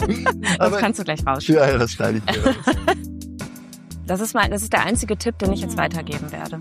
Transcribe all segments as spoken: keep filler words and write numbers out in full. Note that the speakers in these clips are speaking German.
Das Aber kannst du gleich rausschneiden. Ja, ja, das schneide ich mir raus. Das ist mein, das ist der einzige Tipp, den ich jetzt weitergeben werde.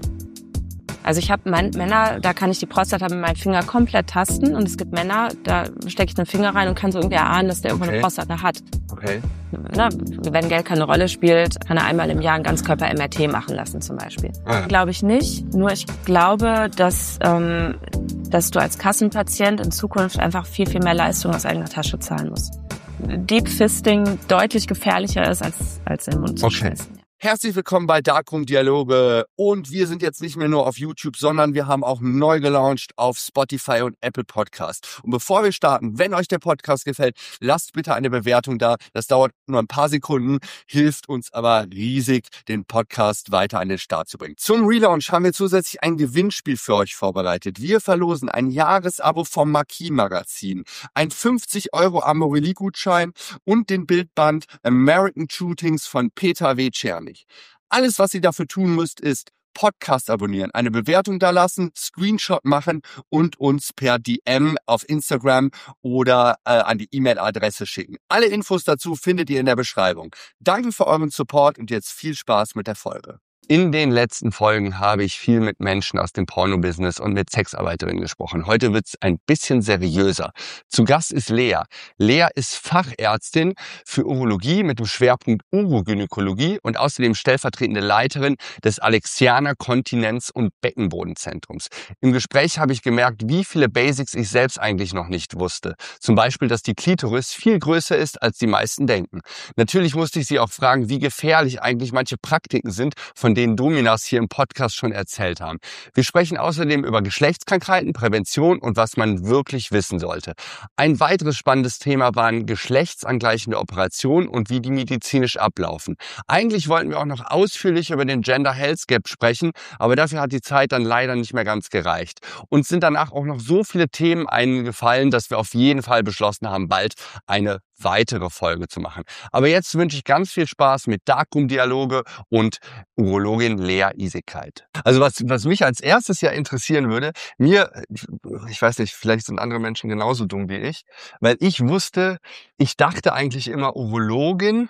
Also ich habe Männer, da kann ich die Prostata mit meinem Finger komplett tasten. Und es gibt Männer, da stecke ich den Finger rein und kann so irgendwie erahnen, dass der irgendwo Okay. eine Prostata hat. Okay. Ne? Wenn Geld keine Rolle spielt, kann er einmal im Jahr ein Ganzkörper-M R T machen lassen zum Beispiel. Ah. Glaube ich nicht. Nur ich glaube, dass, ähm, dass du als Kassenpatient in Zukunft einfach viel, viel mehr Leistung aus eigener Tasche zahlen musst. Deep Fisting deutlich gefährlicher ist, als, als in den Mund zu Okay. schmeißen. Herzlich willkommen bei Darkroom Dialoge und wir sind jetzt nicht mehr nur auf YouTube, sondern wir haben auch neu gelauncht auf Spotify und Apple Podcast. Und bevor wir starten, wenn euch der Podcast gefällt, lasst bitte eine Bewertung da. Das dauert nur ein paar Sekunden, hilft uns aber riesig, den Podcast weiter an den Start zu bringen. Zum Relaunch haben wir zusätzlich ein Gewinnspiel für euch vorbereitet. Wir verlosen ein Jahresabo vom Marquis Magazin, ein fünfzig Euro Amorelie-Gutschein und den Bildband American Shootings von Peter W. Czerny. Alles, was ihr dafür tun müsst, ist Podcast abonnieren, eine Bewertung da lassen, Screenshot machen und uns per D M auf Instagram oder äh, an die E-Mail-Adresse schicken. Alle Infos dazu findet ihr in der Beschreibung. Danke für euren Support und jetzt viel Spaß mit der Folge. In den letzten Folgen habe ich viel mit Menschen aus dem Porno-Business und mit Sexarbeiterinnen gesprochen. Heute wird es ein bisschen seriöser. Zu Gast ist Lea. Lea ist Fachärztin für Urologie mit dem Schwerpunkt Urogynäkologie und außerdem stellvertretende Leiterin des Alexianer Kontinenz- und Beckenbodenzentrums. Im Gespräch habe ich gemerkt, wie viele Basics ich selbst eigentlich noch nicht wusste. Zum Beispiel, dass die Klitoris viel größer ist, als die meisten denken. Natürlich musste ich sie auch fragen, wie gefährlich eigentlich manche Praktiken sind, von denen Dominas hier im Podcast schon erzählt haben. Wir sprechen außerdem über Geschlechtskrankheiten, Prävention und was man wirklich wissen sollte. Ein weiteres spannendes Thema waren geschlechtsangleichende Operationen und wie die medizinisch ablaufen. Eigentlich wollten wir auch noch ausführlich über den Gender Health Gap sprechen, aber dafür hat die Zeit dann leider nicht mehr ganz gereicht. Uns sind danach auch noch so viele Themen eingefallen, dass wir auf jeden Fall beschlossen haben, bald eine weitere Folge zu machen. Aber jetzt wünsche ich ganz viel Spaß mit Darkroom Dialoge und Urologin Lea Isigkeit. Also was, was mich als erstes ja interessieren würde, mir, ich weiß nicht, vielleicht sind andere Menschen genauso dumm wie ich, weil ich wusste, ich dachte eigentlich immer, Urologin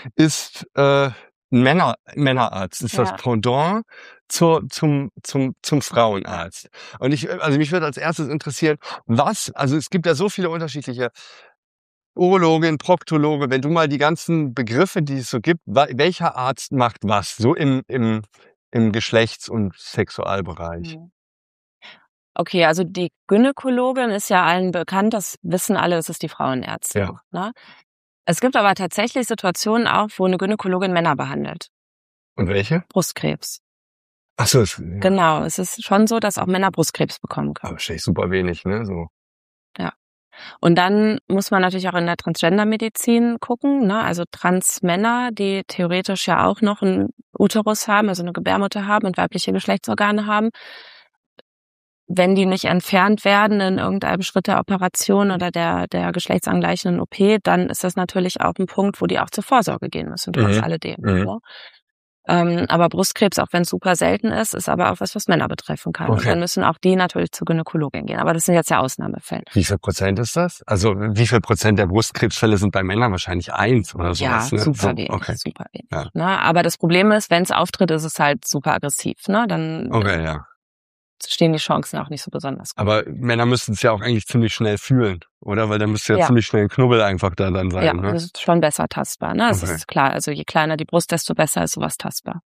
ist äh, ein Männer, Männerarzt, ist Ja. das Pendant zur, zum, zum, zum Frauenarzt. Und ich, also mich würde als erstes interessieren, was, also es gibt ja so viele unterschiedliche Urologin, Proktologe, wenn du mal die ganzen Begriffe, die es so gibt, wa- welcher Arzt macht was, so im, im, im Geschlechts- und Sexualbereich? Mhm. Okay, also die Gynäkologin ist ja allen bekannt, das wissen alle, das ist die Frauenärztin. Ja. Ne? Es gibt aber tatsächlich Situationen auch, wo eine Gynäkologin Männer behandelt. Und welche? Brustkrebs. Ach so, ist, Genau, es ist schon so, dass auch Männer Brustkrebs bekommen können. aber wahrscheinlich super wenig, ne, so. Und dann muss man natürlich auch in der Transgender-Medizin gucken, ne? Also Transmänner, die theoretisch ja auch noch einen Uterus haben, also eine Gebärmutter haben und weibliche Geschlechtsorgane haben. Wenn die nicht entfernt werden in irgendeinem Schritt der Operation oder der, der geschlechtsangleichenden O P, dann ist das natürlich auch ein Punkt, wo die auch zur Vorsorge gehen müssen, trotz Mhm. alledem. Mhm. Ne? Ähm, aber Brustkrebs, auch wenn es super selten ist, ist aber auch was, was Männer betreffen kann. Und Okay. dann müssen auch die natürlich zur Gynäkologin gehen. Aber das sind jetzt ja Ausnahmefälle. Wie viel Prozent ist das? Also wie viel Prozent der Brustkrebsfälle sind bei Männern? Wahrscheinlich eins oder sowas. Ja, ne? super so, wenig, Okay. super wenig. Ja. Ne? Aber das Problem ist, wenn es auftritt, ist es halt super aggressiv. Ne? Dann Okay, ja. stehen die Chancen auch nicht so besonders gut. Aber Männer müssten es ja auch eigentlich ziemlich schnell fühlen, oder? Weil dann müsste ja, Ja. ziemlich schnell ein Knubbel einfach da dann sein. Ja, ne? das ist schon besser tastbar. Ne? Das Okay. ist klar. Also je kleiner die Brust, desto besser ist sowas tastbar.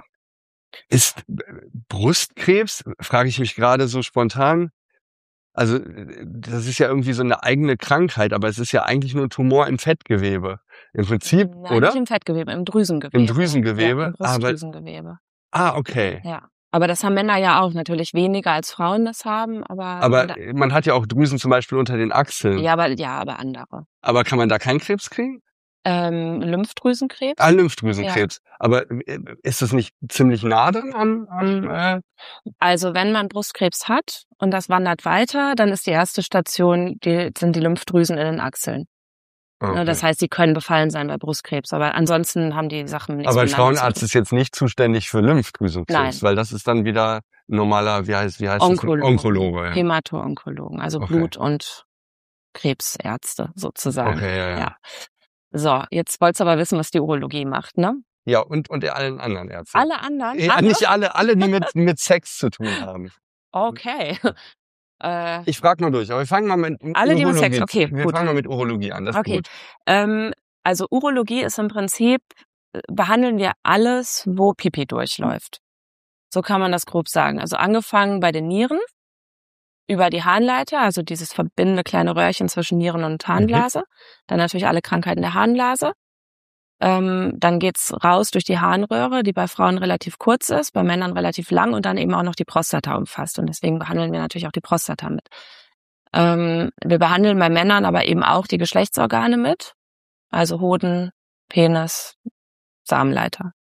Ist äh, Brustkrebs, frage ich mich gerade so spontan, also äh, das ist ja irgendwie so eine eigene Krankheit, aber es ist ja eigentlich nur ein Tumor im Fettgewebe. Im Prinzip, Nein, oder? nicht im Fettgewebe, im Drüsengewebe. Im Drüsengewebe, Ja, im aber- Brustdrüsengewebe. Ah, okay. Ja. Aber das haben Männer ja auch, natürlich weniger als Frauen das haben, aber, Aber da, man hat ja auch Drüsen zum Beispiel unter den Achseln. ja, aber ja, aber andere. Aber kann man da keinen Krebs kriegen? Ähm, Lymphdrüsenkrebs. Ah, Lymphdrüsenkrebs. Aber äh, ist das nicht ziemlich nah dann an, an äh, Also wenn man Brustkrebs hat und das wandert weiter, dann ist die erste Station, die sind die Lymphdrüsen in den Achseln. okay. Das heißt, sie können befallen sein bei Brustkrebs, aber ansonsten haben die Sachen nichts Aber ein miteinander zu Frauenarzt tun. ist jetzt nicht zuständig für Lymphdrüsenkrebs, Nein. weil das ist dann wieder normaler, wie heißt, wie heißt Onkologe. das? Onkologe. Ja. Hämato-Onkologen, also Okay. Blut- und Krebsärzte sozusagen. Okay, ja, ja. Ja. So, jetzt wolltest du aber wissen, was die Urologie macht, ne? Ja, und, und allen anderen Ärzten. Alle anderen? Ja, alle? nicht alle, alle, die mit, mit Sex zu tun haben. Okay. äh, Ich frage nur durch, aber wir fangen mal mit alle, die mit Urologie. Sex, okay, Wir gut. fangen mal mit Urologie an, das ist Okay. gut. Ähm, also Urologie ist im Prinzip, äh, behandeln wir alles, wo Pipi durchläuft. So kann man das grob sagen. Also angefangen bei den Nieren, über die Harnleiter, also dieses verbindende kleine Röhrchen zwischen Nieren und Harnblase. Mhm. Dann natürlich alle Krankheiten der Harnblase. Ähm, dann geht's raus durch die Harnröhre, die bei Frauen relativ kurz ist, bei Männern relativ lang und dann eben auch noch die Prostata umfasst. Und deswegen behandeln wir natürlich auch die Prostata mit. Ähm, wir behandeln bei Männern aber eben auch die Geschlechtsorgane mit, also Hoden, Penis, Samenleiter.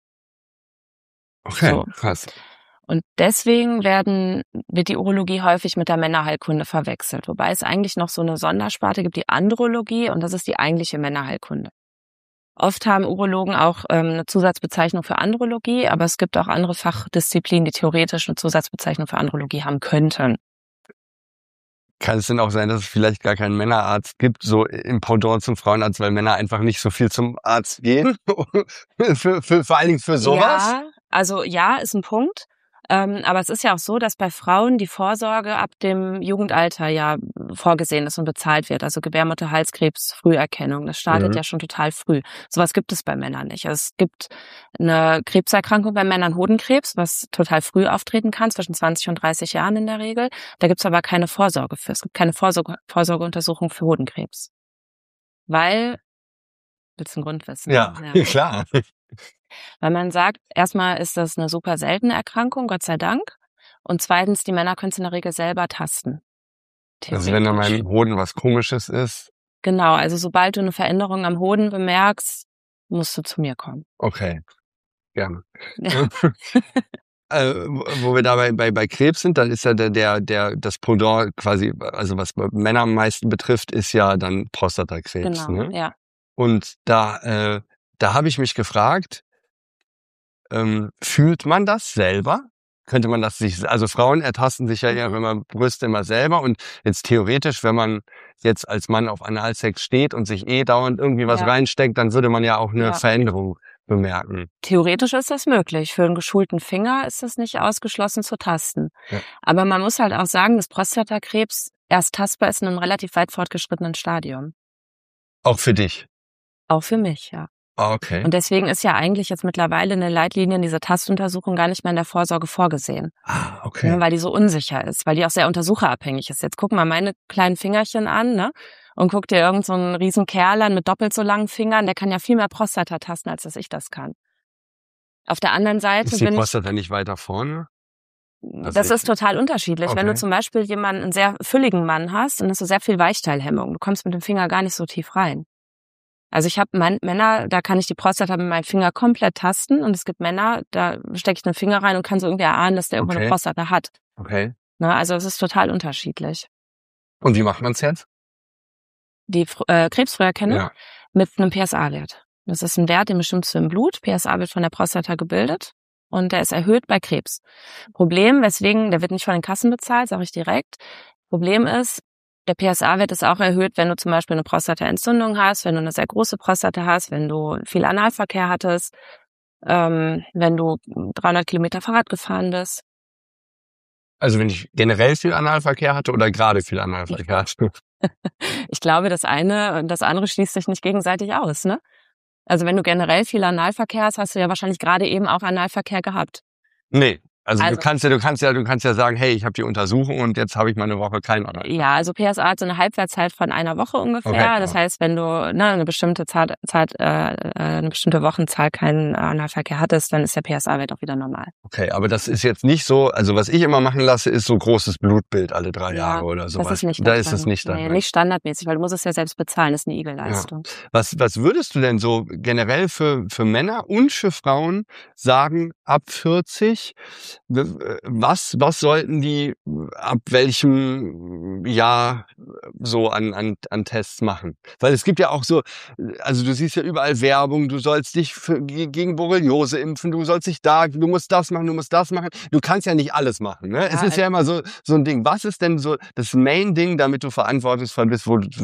Okay, so. Krass. Und deswegen werden, wird die Urologie häufig mit der Männerheilkunde verwechselt, wobei es eigentlich noch so eine Sondersparte gibt, die Andrologie, und das ist die eigentliche Männerheilkunde. Oft haben Urologen auch ähm, eine Zusatzbezeichnung für Andrologie, aber es gibt auch andere Fachdisziplinen, die theoretisch eine Zusatzbezeichnung für Andrologie haben könnten. Kann es denn auch sein, dass es vielleicht gar keinen Männerarzt gibt, so im Pendant zum Frauenarzt, weil Männer einfach nicht so viel zum Arzt gehen? für, für, vor allen Dingen für sowas? Ja, also ja, ist ein Punkt. Ähm, aber es ist ja auch so, dass bei Frauen die Vorsorge ab dem Jugendalter ja vorgesehen ist und bezahlt wird. Also Gebärmutterhalskrebs, Früherkennung, das startet mhm. ja schon total früh. Sowas gibt es bei Männern nicht. Also es gibt eine Krebserkrankung bei Männern, Hodenkrebs, was total früh auftreten kann, zwischen zwanzig und dreißig Jahren in der Regel. Da gibt es aber keine Vorsorge für. Es gibt keine Vorsorge, Vorsorgeuntersuchung für Hodenkrebs. Weil, willst du einen Grund wissen? Ja, ja. Klar. Weil man sagt, erstmal ist das eine super seltene Erkrankung, Gott sei Dank. Und zweitens, die Männer können es in der Regel selber tasten. Also wenn an meinem Hoden was Komisches ist? Genau, also sobald du eine Veränderung am Hoden bemerkst, musst du zu mir kommen. Okay, gerne. Ja. äh, wo wir dabei bei, bei Krebs sind, dann ist ja der, der, der, das Pendant quasi, also was Männer am meisten betrifft, ist ja dann Prostatakrebs. Genau, ne? ja. Und da, äh, da habe ich mich gefragt, Ähm, fühlt man das selber? Könnte man das sich, also Frauen ertasten sich ja ihre immer Brüste immer selber und jetzt theoretisch, wenn man jetzt als Mann auf Analsex steht und sich eh dauernd irgendwie was ja. reinsteckt, dann würde man ja auch eine ja. Veränderung bemerken. Theoretisch ist das möglich. Für einen geschulten Finger ist das nicht ausgeschlossen zu tasten. Ja. Aber man muss halt auch sagen, dass Prostatakrebs erst tastbar ist in einem relativ weit fortgeschrittenen Stadium. Auch für dich? Auch für mich, ja. Okay. Und deswegen ist ja eigentlich jetzt mittlerweile eine Leitlinie in dieser Tastuntersuchung gar nicht mehr in der Vorsorge vorgesehen. Ah, okay. Ja, weil die so unsicher ist, weil die auch sehr untersucherabhängig ist. Jetzt guck mal meine kleinen Fingerchen an, ne? Und guck dir irgend so einen riesen Kerl an mit doppelt so langen Fingern, der kann ja viel mehr Prostata tasten, als dass ich das kann. Auf der anderen Seite ist die bin Prostata ich, nicht weiter vorne? Das, das ist total unterschiedlich. Okay. Wenn du zum Beispiel jemanden, einen sehr fülligen Mann hast, dann hast du sehr viel Weichteilhemmung. Du kommst mit dem Finger gar nicht so tief rein. Also ich habe Männer, da kann ich die Prostata mit meinem Finger komplett tasten und es gibt Männer, da stecke ich den Finger rein und kann so irgendwie erahnen, dass der okay. irgendwo eine Prostata hat. Okay. Na, also es ist total unterschiedlich. Und wie macht man es jetzt? Die äh, Krebsfrüherkennung ja. mit einem P S A-Wert. Das ist ein Wert, den bestimmst du im Blut. P S A wird von der Prostata gebildet und der ist erhöht bei Krebs. Problem, weswegen, der wird nicht von den Kassen bezahlt, sage ich direkt. Problem ist, der P S A-Wert ist auch erhöht, wenn du zum Beispiel eine Prostataentzündung hast, wenn du eine sehr große Prostata hast, wenn du viel Analverkehr hattest, ähm, wenn du dreihundert Kilometer Fahrrad gefahren bist. Also wenn ich generell viel Analverkehr hatte oder gerade viel Analverkehr hatte? Ich glaube, das eine und das andere schließt sich nicht gegenseitig aus, ne? Also wenn du generell viel Analverkehr hast, hast du ja wahrscheinlich gerade eben auch Analverkehr gehabt. Nee. Also, also du kannst ja, du kannst ja, du kannst ja sagen, hey, ich habe die Untersuchung und jetzt habe ich mal eine Woche keinen Analverkehr. Ja, also P S A hat so eine Halbwertszeit von einer Woche ungefähr. Okay, das ja. heißt, wenn du ne, eine bestimmte Zeit, Zeit äh, eine bestimmte Wochenzahl keinen Analverkehr hattest, dann ist der P S A-Wert auch wieder normal. Okay, aber das ist jetzt nicht so. Also was ich immer machen lasse, ist so großes Blutbild alle drei ja, Jahre oder sowas. Das ist nicht da ist es nicht dann. Nee, nicht standardmäßig, weil du musst es ja selbst bezahlen. Das ist eine Igelleistung. Ja. Was was würdest du denn so generell für für Männer und für Frauen sagen ab vierzig? Was, was sollten die ab welchem Jahr so an, an, an Tests machen? Weil es gibt ja auch so, also du siehst ja überall Werbung, du sollst dich für, gegen Borreliose impfen, du sollst dich da, du musst das machen, du musst das machen. Du kannst ja nicht alles machen, ne? Ja, es ist ja immer so, so ein Ding. Was ist denn so das Main-Ding, damit du verantwortungsvoll bist, wo, wo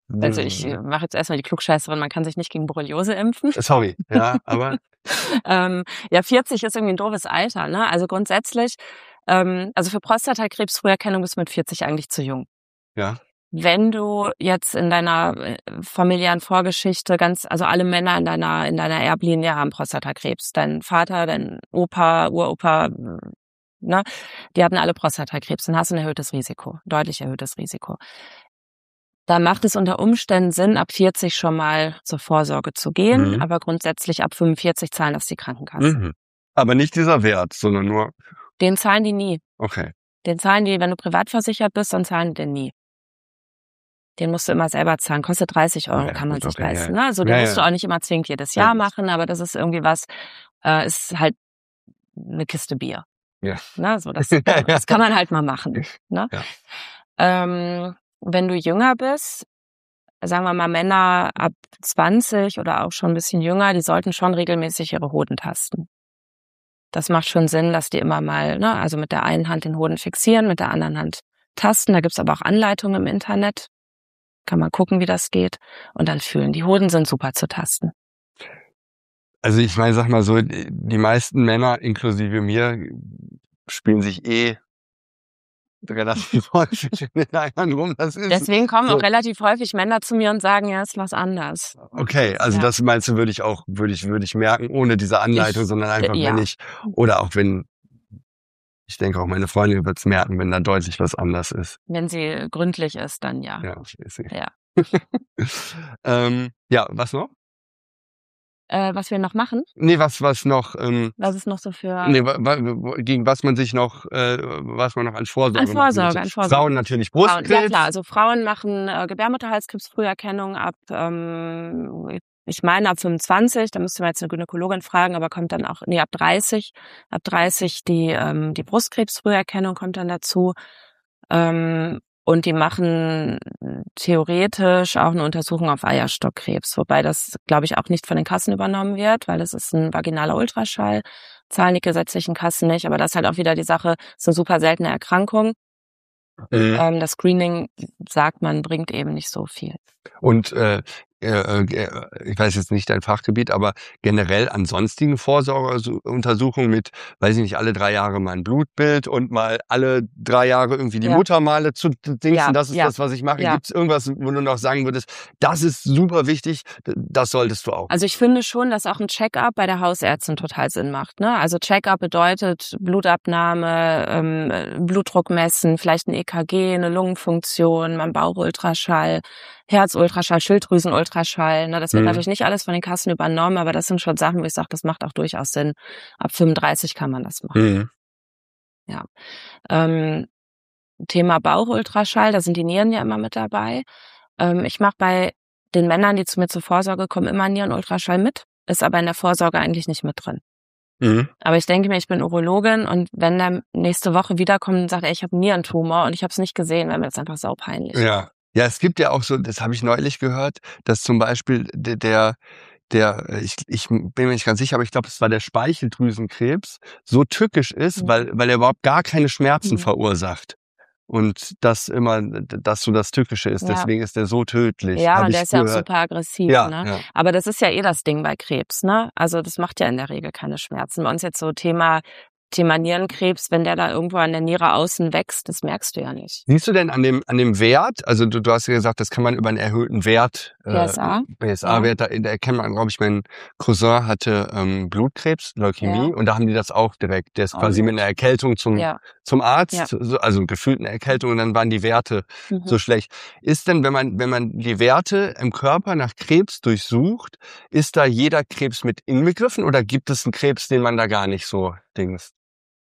Also ich mache jetzt erstmal die Klugscheißerin, man kann sich nicht gegen Borreliose impfen. Sorry, ja, aber... ähm, ja, vierzig ist irgendwie ein doofes Alter, ne? Also grundsätzlich, ähm, also für Prostatakrebsfrüherkennung bist du mit vierzig eigentlich zu jung. Ja. Wenn du jetzt in deiner familiären Vorgeschichte ganz, also alle Männer in deiner, in deiner Erblinie haben Prostatakrebs. Dein Vater, dein Opa, Uropa, ne? Die hatten alle Prostatakrebs. Dann hast du ein erhöhtes Risiko, deutlich erhöhtes Risiko. Da macht es unter Umständen Sinn, ab vierzig schon mal zur Vorsorge zu gehen, mhm. aber grundsätzlich ab fünfundvierzig zahlen das die Krankenkassen. Mhm. Aber nicht dieser Wert, sondern nur... Den zahlen die nie. Okay. Den zahlen die, wenn du privat versichert bist, dann zahlen die den nie. Den musst du immer selber zahlen. Kostet dreißig Euro, ja, kann man sich okay, leisten. Ja. Ne? Also den ja, musst ja. du auch nicht immer zwingend jedes Jahr ja. machen, aber das ist irgendwie was, äh, ist halt eine Kiste Bier. Ja. Ne? So, das, das kann man halt mal machen. Ne? Ja. Ähm, wenn du jünger bist, sagen wir mal Männer ab zwanzig oder auch schon ein bisschen jünger, die sollten schon regelmäßig ihre Hoden tasten. Das macht schon Sinn, dass die immer mal, ne, also mit der einen Hand den Hoden fixieren, mit der anderen Hand tasten. Da gibt's aber auch Anleitungen im Internet. Kann man gucken, wie das geht. Und dann fühlen. Die Hoden sind super zu tasten. Also ich meine, sag mal so, die meisten Männer, inklusive mir, spielen sich eh relativ häufig in den Eiern rum. Das ist Deswegen kommen so. auch relativ häufig Männer zu mir und sagen, ja, ist was anders. Okay, also ja. das meinst du, würde ich auch, würde ich, würde ich merken, ohne diese Anleitung, ich, sondern einfach, ja. wenn ich, oder auch wenn, ich denke auch meine Freundin wird es merken, wenn da deutlich was anders ist. Wenn sie gründlich ist, dann ja. Ja, ich weiß nicht. Ja. ähm, ja, was noch? Äh, was wir noch machen? Nee, was, was noch, ähm, was ist noch so für... Nee, wa, wa, gegen was man sich noch, äh, was man noch an Vorsorge An Vorsorge, an Vorsorge. Frauen natürlich Brustkrebs. Frauen, ja klar, also Frauen machen äh, Gebärmutterhalskrebsfrüherkennung ab, ähm, ich meine ab fünfundzwanzig, da müsste man jetzt eine Gynäkologin fragen, aber kommt dann auch, nee, ab dreißig, ab dreißig die, ähm, die Brustkrebsfrüherkennung kommt dann dazu. Ähm, Und die machen theoretisch auch eine Untersuchung auf Eierstockkrebs, wobei das, glaube ich, auch nicht von den Kassen übernommen wird, weil das ist ein vaginaler Ultraschall, zahlen die gesetzlichen Kassen nicht, aber das ist halt auch wieder die Sache, es ist eine super seltene Erkrankung. Mhm. Ähm, das Screening, sagt man, bringt eben nicht so viel. Und äh, äh, ich weiß jetzt nicht dein Fachgebiet, aber generell an sonstigen Vorsorgeuntersuchungen mit, weiß ich nicht, alle drei Jahre mal ein Blutbild und mal alle drei Jahre irgendwie die ja. Muttermale zu dingsen, ja, das ist ja. das, was ich mache. Ja. Gibt es irgendwas, wo du noch sagen würdest, das ist super wichtig, das solltest du auch? Also ich finde schon, dass auch ein Check-up bei der Hausärztin total Sinn macht. Ne? Also Check-up bedeutet Blutabnahme, ähm, Blutdruck messen, vielleicht ein E K G, eine Lungenfunktion, mal ein Bauchultraschall, Herzultraschall, Schilddrüsenultraschall. Ne, das wird mhm. natürlich nicht alles von den Kassen übernommen, aber das sind schon Sachen, wo ich sage, das macht auch durchaus Sinn. Ab fünfunddreißig kann man das machen. Mhm. Ja. Ähm, Thema Bauchultraschall, da sind die Nieren ja immer mit dabei. Ähm, ich mache bei den Männern, die zu mir zur Vorsorge kommen, immer Nierenultraschall mit, ist aber in der Vorsorge eigentlich nicht mit drin. Mhm. Aber ich denke mir, ich bin Urologin und wenn der nächste Woche wiederkommt und sagt, ey, ich habe einen Nierentumor und ich habe es nicht gesehen, wäre mir das einfach saupeinlich. Ja. Ja, es gibt ja auch so, das habe ich neulich gehört, dass zum Beispiel der, der, der ich, ich bin mir nicht ganz sicher, aber ich glaube, es war der Speicheldrüsenkrebs, so tückisch ist, mhm. weil, weil er überhaupt gar keine Schmerzen mhm. verursacht. Und das immer, dass so das Tückische ist, ja. deswegen ist der so tödlich. Ja, und der ist gehört. ja auch super aggressiv. Ja, ne? Ja. Aber das ist ja eh das Ding bei Krebs, ne? Also das macht ja in der Regel keine Schmerzen. Bei uns jetzt so Thema Thema Nierenkrebs, wenn der da irgendwo an der Niere außen wächst, das merkst du ja nicht. Siehst du denn an dem an dem Wert, also du, du hast ja gesagt, das kann man über einen erhöhten Wert, P S A, äh, P S A-Wert, ja. da, da erkennt man, glaube ich, mein Cousin hatte ähm, Blutkrebs, Leukämie, ja. und da haben die das auch direkt, der ist oh, quasi gut. mit einer Erkältung zum ja. zum Arzt, ja. so, also gefühlt eine Erkältung und dann waren die Werte mhm. so schlecht. Ist denn, wenn man wenn man die Werte im Körper nach Krebs durchsucht, ist da jeder Krebs mit inbegriffen oder gibt es einen Krebs, den man da gar nicht so dings?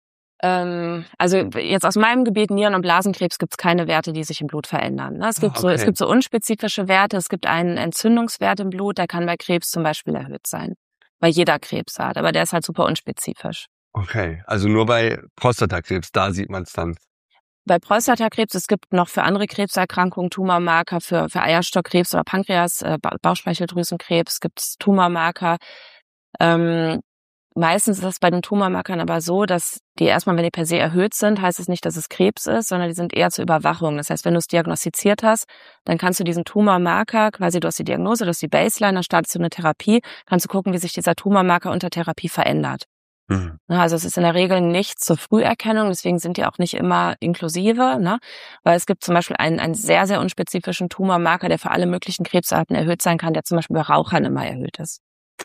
Ähm, also jetzt aus meinem Gebiet Nieren- und Blasenkrebs gibt es keine Werte, die sich im Blut verändern. Ne? Es gibt oh, okay. so, es gibt so unspezifische Werte. Es gibt einen Entzündungswert im Blut, der kann bei Krebs zum Beispiel erhöht sein, bei jeder Krebsart, aber der ist halt super unspezifisch. Okay, also nur bei Prostatakrebs, da sieht man es dann. Bei Prostatakrebs, es gibt noch für andere Krebserkrankungen Tumormarker, für für Eierstockkrebs oder Pankreas, äh, Bauchspeicheldrüsenkrebs gibt es Tumormarker. Ähm, meistens ist es bei den Tumormarkern aber so, dass die erstmal, wenn die per se erhöht sind, heißt es nicht, dass es Krebs ist, sondern die sind eher zur Überwachung. Das heißt, wenn du es diagnostiziert hast, dann kannst du diesen Tumormarker, quasi du hast die Diagnose, du hast die Baseline, dann startest du eine Therapie, kannst du gucken, wie sich dieser Tumormarker unter Therapie verändert. Mhm. Also es ist in der Regel nicht zur Früherkennung, deswegen sind die auch nicht immer inklusive, ne? Weil es gibt zum Beispiel einen, einen sehr, sehr unspezifischen Tumormarker, der für alle möglichen Krebsarten erhöht sein kann, der zum Beispiel bei Rauchern immer erhöht ist.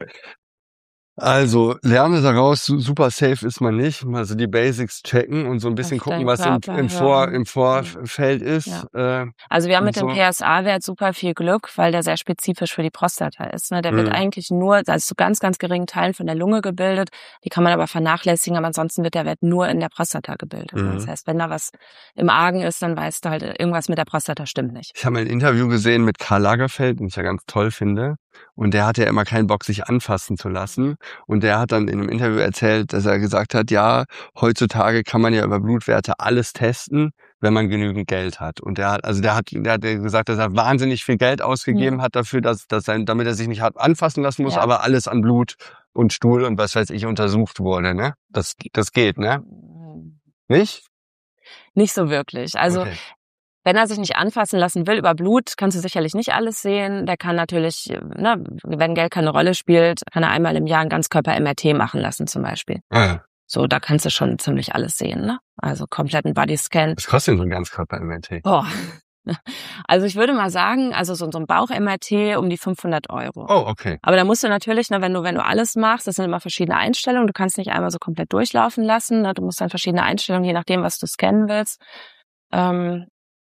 Also, lerne daraus, super safe ist man nicht. Also die Basics checken und so ein bisschen Auf gucken, deinen was im, Körper im, Vor, hören. im Vorfeld ist. Ja. Äh, Also wir haben und mit dem so. P S A-Wert super viel Glück, weil der sehr spezifisch für die Prostata ist. Ne? Der wird Mhm. eigentlich nur, also zu ganz, ganz geringen Teilen von der Lunge gebildet. Die kann man aber vernachlässigen, aber ansonsten wird der Wert nur in der Prostata gebildet. Mhm. Das heißt, wenn da was im Argen ist, dann weißt du halt, irgendwas mit der Prostata stimmt nicht. Ich habe ein Interview gesehen mit Karl Lagerfeld, den ich ja ganz toll finde. Und der hatte ja immer keinen Bock, sich anfassen zu lassen. Und der hat dann in einem Interview erzählt, dass er gesagt hat, ja, heutzutage kann man ja über Blutwerte alles testen, wenn man genügend Geld hat. Und der hat, also der hat, der hat gesagt, dass er wahnsinnig viel Geld ausgegeben Mhm. hat dafür, dass, dass sein, damit er sich nicht hat anfassen lassen muss, Ja. aber alles an Blut und Stuhl und was weiß ich untersucht wurde, ne? Das, das geht, ne? Nicht? Nicht so wirklich. Also, Okay. wenn er sich nicht anfassen lassen will über Blut, kannst du sicherlich nicht alles sehen. Der kann natürlich, ne, wenn Geld keine Rolle spielt, kann er einmal im Jahr ein Ganzkörper-M R T machen lassen zum Beispiel. Ah, So, da kannst du schon ziemlich alles sehen, ne? Also kompletten Bodyscan. was kostet denn so ein Ganzkörper-M R T? Boah. Also ich würde mal sagen, also so, so ein Bauch-M R T um die fünfhundert Euro. Oh, okay. Aber da musst du natürlich, ne, wenn du, wenn du alles machst, das sind immer verschiedene Einstellungen. Du kannst nicht einmal so komplett durchlaufen lassen. Ne? Du musst dann verschiedene Einstellungen, je nachdem, was du scannen willst. Ähm,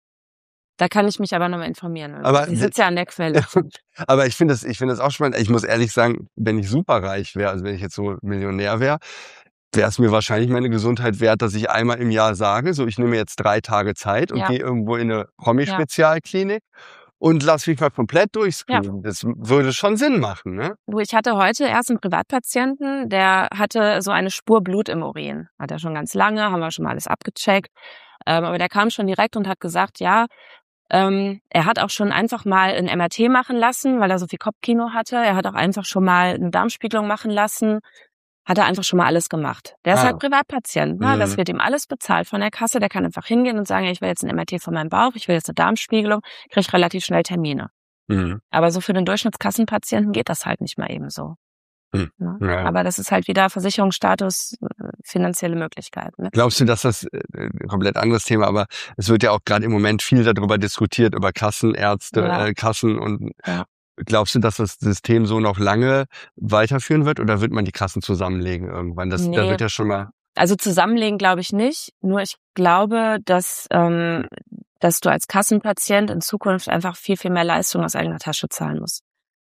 Da kann ich mich aber nochmal informieren. Aber Sie sitzt ja an der Quelle. Aber ich finde das, ich finde das auch spannend. Ich muss ehrlich sagen, wenn ich superreich wäre, also wenn ich jetzt so Millionär wäre, wäre es mir wahrscheinlich meine Gesundheit wert, dass ich einmal im Jahr sage, so ich nehme jetzt drei Tage Zeit und Ja. gehe irgendwo in eine Promi-Spezialklinik und lass mich mal komplett durchscreenen. Das würde schon Sinn machen, ne? Du, ich hatte heute erst einen Privatpatienten, der hatte so eine Spur Blut im Urin. Hat er schon ganz lange, haben wir schon mal alles abgecheckt. Ähm, aber der kam schon direkt und hat gesagt, ja, ähm, er hat auch schon einfach mal ein M R T machen lassen, weil er so viel Kopfkino hatte. Er hat auch einfach schon mal eine Darmspiegelung machen lassen. Hat er einfach schon mal alles gemacht. Der ist Ah. halt Privatpatient, ne? Mhm. Das wird ihm alles bezahlt von der Kasse. Der kann einfach hingehen und sagen, ich will jetzt ein M R T von meinem Bauch, ich will jetzt eine Darmspiegelung, kriege relativ schnell Termine. Mhm. Aber so für den Durchschnittskassenpatienten geht das halt nicht mal eben so. Hm. Ne? Ja. Aber das ist halt wieder Versicherungsstatus, finanzielle Möglichkeiten. Ne? Glaubst du, dass das äh, ein komplett anderes Thema, aber es wird ja auch gerade im Moment viel darüber diskutiert, über Kassenärzte, Ja. äh, Kassen und Ja. glaubst du, dass das System so noch lange weiterführen wird oder wird man die Kassen zusammenlegen irgendwann? Das, Nee. Da wird ja schon mal... Also zusammenlegen glaube ich nicht. Nur ich glaube, dass, ähm, dass du als Kassenpatient in Zukunft einfach viel, viel mehr Leistung aus eigener Tasche zahlen musst.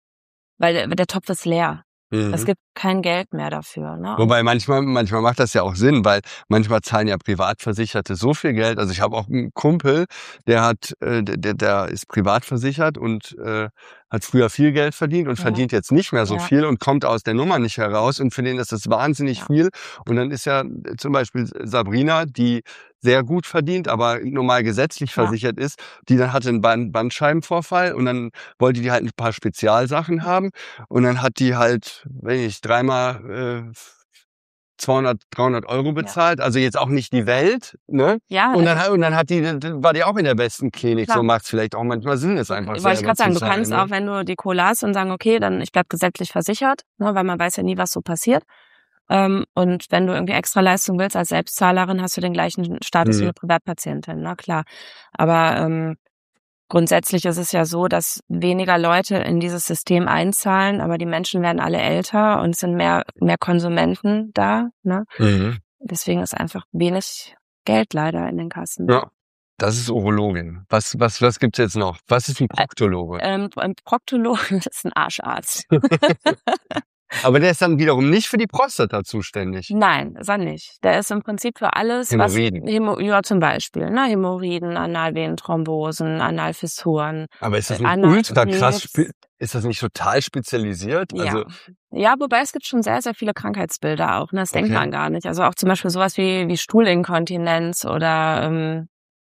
Weil der, der Topf ist leer. Mhm. Es gibt kein Geld mehr dafür. Ne? Wobei manchmal, manchmal macht das ja auch Sinn, weil manchmal zahlen ja Privatversicherte so viel Geld. Also ich habe auch einen Kumpel, der hat, äh, der, der ist privat versichert und äh, hat früher viel Geld verdient und Ja. verdient jetzt nicht mehr so Ja. viel und kommt aus der Nummer nicht heraus und für den ist das wahnsinnig Ja. viel. Und dann ist ja zum Beispiel Sabrina, die sehr gut verdient, aber normal gesetzlich Ja. versichert ist, die dann hatte einen Band Bandscheibenvorfall und dann wollte die halt ein paar Spezialsachen haben und dann hat die halt, wenn ich dreimal äh, zweihundert, dreihundert Euro bezahlt, also jetzt auch nicht die Welt, ne? Ja, Und dann, hat- und dann hat die, war die auch in der besten Klinik. Klar. So macht es vielleicht auch manchmal Sinn, es einfach wollte ich selber gerade sagen, zu du kannst zahlen, auch, wenn du die Kohle hast und sagen, okay, dann ich bleib gesetzlich versichert, ne, weil man weiß ja nie, was so passiert. Ähm, und wenn du irgendwie extra Leistung willst als Selbstzahlerin, hast du den gleichen Status Mhm. wie eine Privatpatientin, na klar. Aber ähm, grundsätzlich ist es ja so, dass weniger Leute in dieses System einzahlen, aber die Menschen werden alle älter und es sind mehr mehr Konsumenten da. Ne? Mhm. Deswegen ist einfach wenig Geld leider in den Kassen. Ja. Das ist Urologin. Was, was, was gibt's jetzt noch? Was ist ein Proktologe? Ähm, ein Proktologe ist ein Arscharzt. Aber der ist dann wiederum nicht für die Prostata zuständig. Nein, ist er nicht. Der ist im Prinzip für alles, Hämorrhoiden. was Hämo, ja zum Beispiel, ne, Hämorrhoiden, Analvenenthrombosen, Analfissuren. Aber ist das nicht Analkrebs. ultra krass? spe- Ist das nicht total spezialisiert? Ja. Also, Ja, wobei es gibt schon sehr, sehr viele Krankheitsbilder auch. Ne? Das denkt Okay. man gar nicht. Also auch zum Beispiel sowas wie, wie Stuhlinkontinenz oder ähm,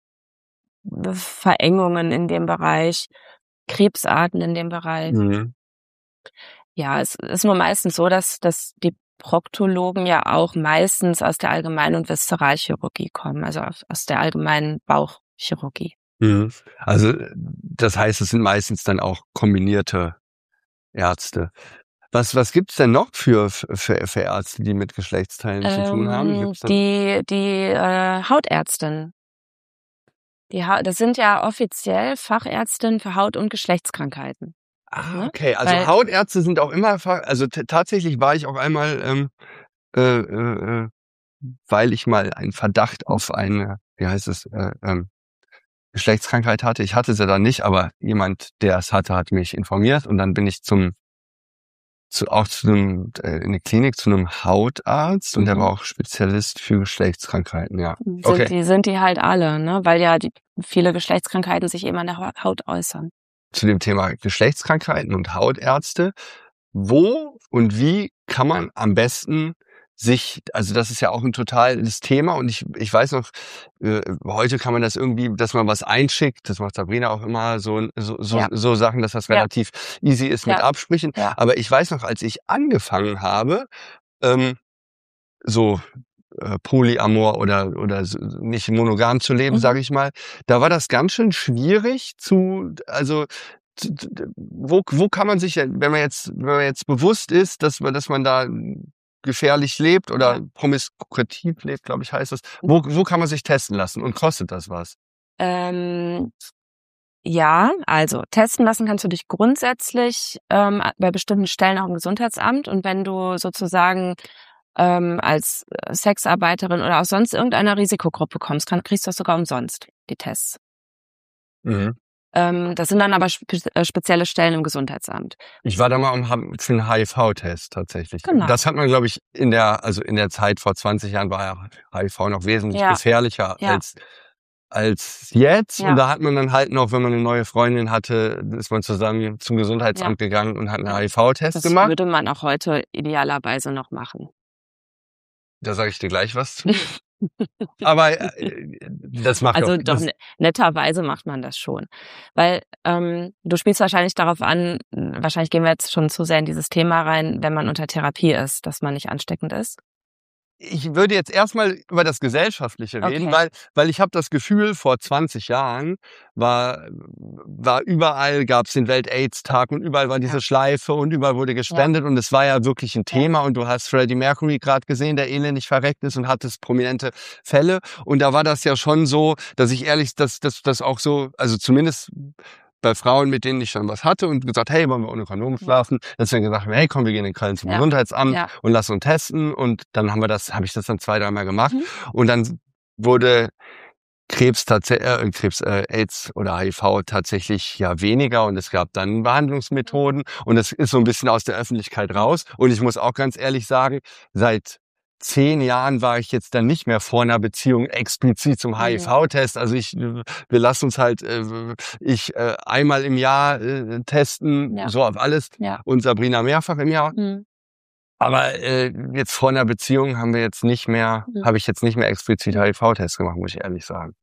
Verengungen in dem Bereich, Krebsarten in dem Bereich. mhm. Ja, es ist nur meistens so, dass, dass die Proktologen ja auch meistens aus der Allgemein- und Viszeralchirurgie kommen, also aus der allgemeinen Bauchchirurgie. Mhm. Also das heißt, es sind meistens dann auch kombinierte Ärzte. Was was gibt's denn noch für für, für Ärzte, die mit Geschlechtsteilen ähm, zu tun haben? Gibt's die die äh, Hautärztin. Die ha- das sind ja offiziell Fachärztinnen für Haut- und Geschlechtskrankheiten. Ah, okay. Also Weil, Hautärzte sind auch immer, also t- tatsächlich war ich auch einmal, ähm, äh, äh, weil ich mal einen Verdacht auf eine, wie heißt es, äh, ähm, Geschlechtskrankheit hatte. Ich hatte sie dann nicht, aber jemand, der es hatte, hat mich informiert und dann bin ich zum zu, auch zu einem, äh, in der Klinik zu einem Hautarzt und der war auch Spezialist für Geschlechtskrankheiten, ja. sind Okay. die sind die halt alle, ne? Weil ja die viele Geschlechtskrankheiten sich eben an der Haut äußern. Zu dem Thema Geschlechtskrankheiten und Hautärzte. Wo und wie kann man am besten sich, also das ist ja auch ein totales Thema und ich ich weiß noch, äh, heute kann man das irgendwie, dass man was einschickt, das macht Sabrina auch immer, so so so, Ja. so Sachen, dass das Ja. relativ easy ist mit Ja. Absprechen. Ja. Aber ich weiß noch, als ich angefangen habe, ähm, so äh, Polyamor oder oder so, nicht monogam zu leben, Mhm. sage ich mal, da war das ganz schön schwierig zu, also zu- zu- wo wo kann man sich, wenn man jetzt wenn man jetzt bewusst ist, dass man dass man da gefährlich lebt oder Ja. promiskuitiv lebt, glaube ich, heißt das. Wo wo kann man sich testen lassen und kostet das was? Ähm, ja, also testen lassen kannst du dich grundsätzlich ähm, bei bestimmten Stellen auch im Gesundheitsamt und wenn du sozusagen ähm, als Sexarbeiterin oder aus sonst irgendeiner Risikogruppe kommst, kann, kriegst du das sogar umsonst, die Tests. Mhm. Ähm, das sind dann aber spe äh, spezielle Stellen im Gesundheitsamt. Ich war da mal um, für einen H I V-Test tatsächlich. Genau. Das hat man, glaube ich, in der, also in der Zeit vor zwanzig Jahren war ja H I V noch wesentlich Ja. gefährlicher Ja. als als jetzt. Ja. Und da hat man dann halt noch, wenn man eine neue Freundin hatte, ist man zusammen zum Gesundheitsamt Ja. gegangen und hat einen Ja. H I V-Test Das gemacht. würde man auch heute idealerweise noch machen. Da sage ich dir gleich was zu. Aber äh, das macht Also auch, doch, das, ne- netterweise macht man das schon. Weil ähm, du spielst wahrscheinlich darauf an, wahrscheinlich gehen wir jetzt schon zu sehr in dieses Thema rein, wenn man unter Therapie ist, dass man nicht ansteckend ist. ich würde jetzt erstmal über das Gesellschaftliche reden, Okay. weil weil ich habe das Gefühl, vor zwanzig Jahren war war überall, gab es den Welt-Aids-Tag und überall war diese Ja. Schleife und überall wurde gespendet und es war ja wirklich ein Thema und du hast Freddie Mercury gerade gesehen, der elendig verreckt ist und hattest prominente Fälle und da war das ja schon so, dass ich ehrlich, dass das das auch so, also zumindest bei Frauen, mit denen ich schon was hatte und gesagt, hey, wollen wir ohne Kondom schlafen? Dass wir gesagt haben, hey, komm, wir gehen in Köln zum Ja. Gesundheitsamt Ja. und lassen uns testen. Und dann haben wir das, habe ich das dann zwei, dreimal gemacht. Mhm. Und dann wurde Krebs tatsächlich, äh, Krebs, äh, AIDS oder H I V tatsächlich ja weniger und es gab dann Behandlungsmethoden und es ist so ein bisschen aus der Öffentlichkeit raus. Und ich muss auch ganz ehrlich sagen, seit zehn Jahren war ich jetzt dann nicht mehr vor einer Beziehung explizit zum H I V-Test. Also ich, wir lassen uns halt, äh, ich äh, einmal im Jahr äh, testen, Ja. so auf alles Ja. und Sabrina mehrfach im Jahr. Mhm. Aber äh, jetzt vor einer Beziehung haben wir jetzt nicht mehr, Mhm. habe ich jetzt nicht mehr explizit H I V-Test gemacht, muss ich ehrlich sagen.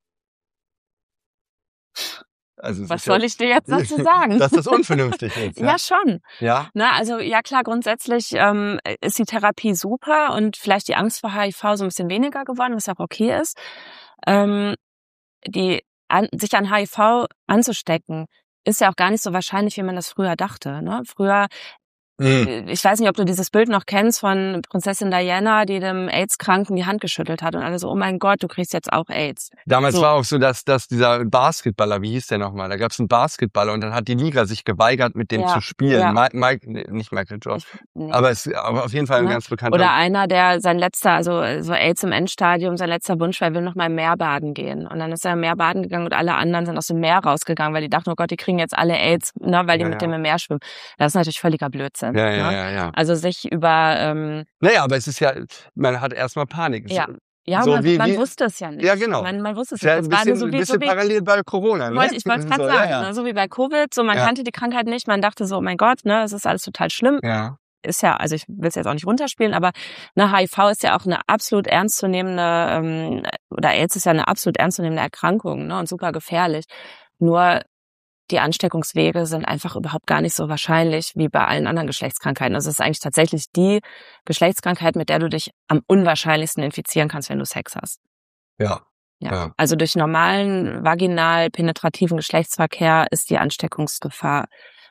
Also es Was ist soll ja, ich dir jetzt dazu sagen? dass das unvernünftig ist. Ja, schon. Ja. Na, also ja klar, grundsätzlich ähm, ist die Therapie super und vielleicht die Angst vor H I V so ein bisschen weniger geworden, was auch okay ist. Ähm, die an, sich an H I V anzustecken, ist ja auch gar nicht so wahrscheinlich, wie man das früher dachte. Ne? Früher, Mhm. ich weiß nicht, ob du dieses Bild noch kennst von Prinzessin Diana, die dem AIDS-Kranken die Hand geschüttelt hat und alle so, oh mein Gott, du kriegst jetzt auch AIDS. Damals So. war auch so, dass, dass dieser Basketballer, wie hieß der nochmal? Da gab es einen Basketballer und dann hat die Liga sich geweigert, mit dem Ja, zu spielen. ja. Ma Mike, nee, nicht Michael Jordan. Ich, nee. Aber es aber auf jeden Fall ein Ne? ganz bekannter. Oder einer, der sein letzter, also so AIDS im Endstadium, sein letzter Wunsch war, er will noch mal im Meer baden gehen. Und dann ist er im Meer baden gegangen und alle anderen sind aus dem Meer rausgegangen, weil die dachten, oh Gott, die kriegen jetzt alle AIDS, ne, weil die Ja, mit ja. dem im Meer schwimmen. Das ist natürlich völliger Blödsinn. Ja, ja, ne? ja, ja. Also sich über, ähm, Naja, aber es ist ja, man hat erstmal Panik. Es- ja, ja, so man, wie- man wie- wusste es ja nicht. Ja, genau. Man, man wusste es ist ja nicht. ein Das war bisschen, so ein wie, so bisschen wie parallel bei Corona. Ne? Wollte, ich wollte es gerade So, sagen, ja, ne? So wie bei Covid, so man Ja. kannte die Krankheit nicht, man dachte so, oh mein Gott, ne, es ist alles total schlimm. ja. ja. Ist ja, also ich will es jetzt auch nicht runterspielen, aber eine H I V ist ja auch eine absolut ernstzunehmende, ähm, oder AIDS ist ja eine absolut ernstzunehmende Erkrankung, ne, und super gefährlich. Nur die Ansteckungswege sind einfach überhaupt gar nicht so wahrscheinlich wie bei allen anderen Geschlechtskrankheiten. Also es ist eigentlich tatsächlich die Geschlechtskrankheit, mit der du dich am unwahrscheinlichsten infizieren kannst, wenn du Sex hast. Ja. Ja. Ja. Also durch normalen, vaginal penetrativen Geschlechtsverkehr ist die Ansteckungsgefahr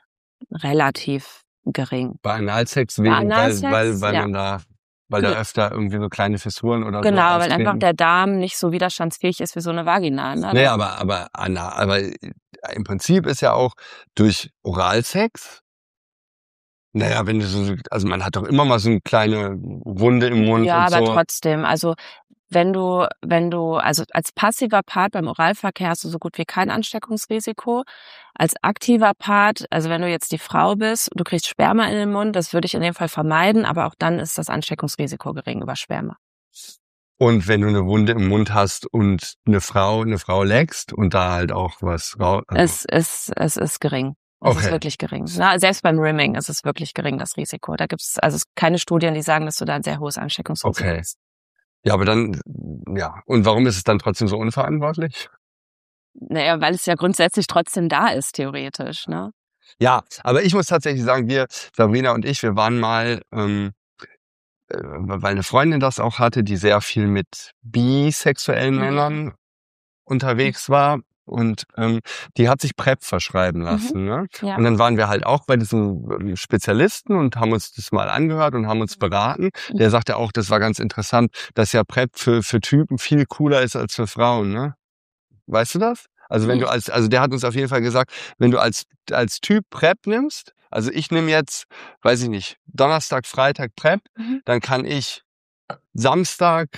relativ gering. Bei Analsex Bei wegen, Analsex, weil, weil, weil ja. man da, weil da öfter irgendwie so kleine Fissuren oder so Genau, weil auftreten. einfach der Darm nicht so widerstandsfähig ist wie so eine Vagina. Ne? Nee, aber, aber, Anna, aber im Prinzip ist ja auch durch Oralsex, naja, wenn du so, also man hat doch immer mal so eine kleine Wunde im Mund Ja, und aber so. trotzdem, also wenn du, wenn du, also als passiver Part beim Oralverkehr hast du so gut wie kein Ansteckungsrisiko. Als aktiver Part, also wenn du jetzt die Frau bist, du kriegst Sperma in den Mund, das würde ich in dem Fall vermeiden, aber auch dann ist das Ansteckungsrisiko gering über Sperma. Und wenn du eine Wunde im Mund hast und eine Frau, eine Frau leckst und da halt auch was raus. Also Es ist, es ist gering. Es Okay. ist wirklich gering. Na, selbst beim Rimming ist es wirklich gering, das Risiko. Da gibt es also keine Studien, die sagen, dass du da ein sehr hohes Ansteckungsrisiko Okay. hast. Ja, aber dann, ja. Und warum ist es dann trotzdem so unverantwortlich? Naja, weil es ja grundsätzlich trotzdem da ist, theoretisch, ne? Ja, aber ich muss tatsächlich sagen, wir, Sabrina und ich, wir waren mal, ähm, äh, weil eine Freundin das auch hatte, die sehr viel mit bisexuellen Mhm. Männern unterwegs war. Und ähm, die hat sich PrEP verschreiben lassen. Mhm. Ne? Ja. Und dann waren wir halt auch bei diesem Spezialisten und haben uns das mal angehört und haben uns beraten. Der sagte auch, das war ganz interessant, dass ja PrEP für für Typen viel cooler ist als für Frauen. Ne? Weißt du das? Also wenn Mhm. du als, also der hat uns auf jeden Fall gesagt, wenn du als als Typ PrEP nimmst, also ich nehme jetzt, weiß ich nicht, Donnerstag, Freitag PrEP, Mhm. dann kann ich Samstag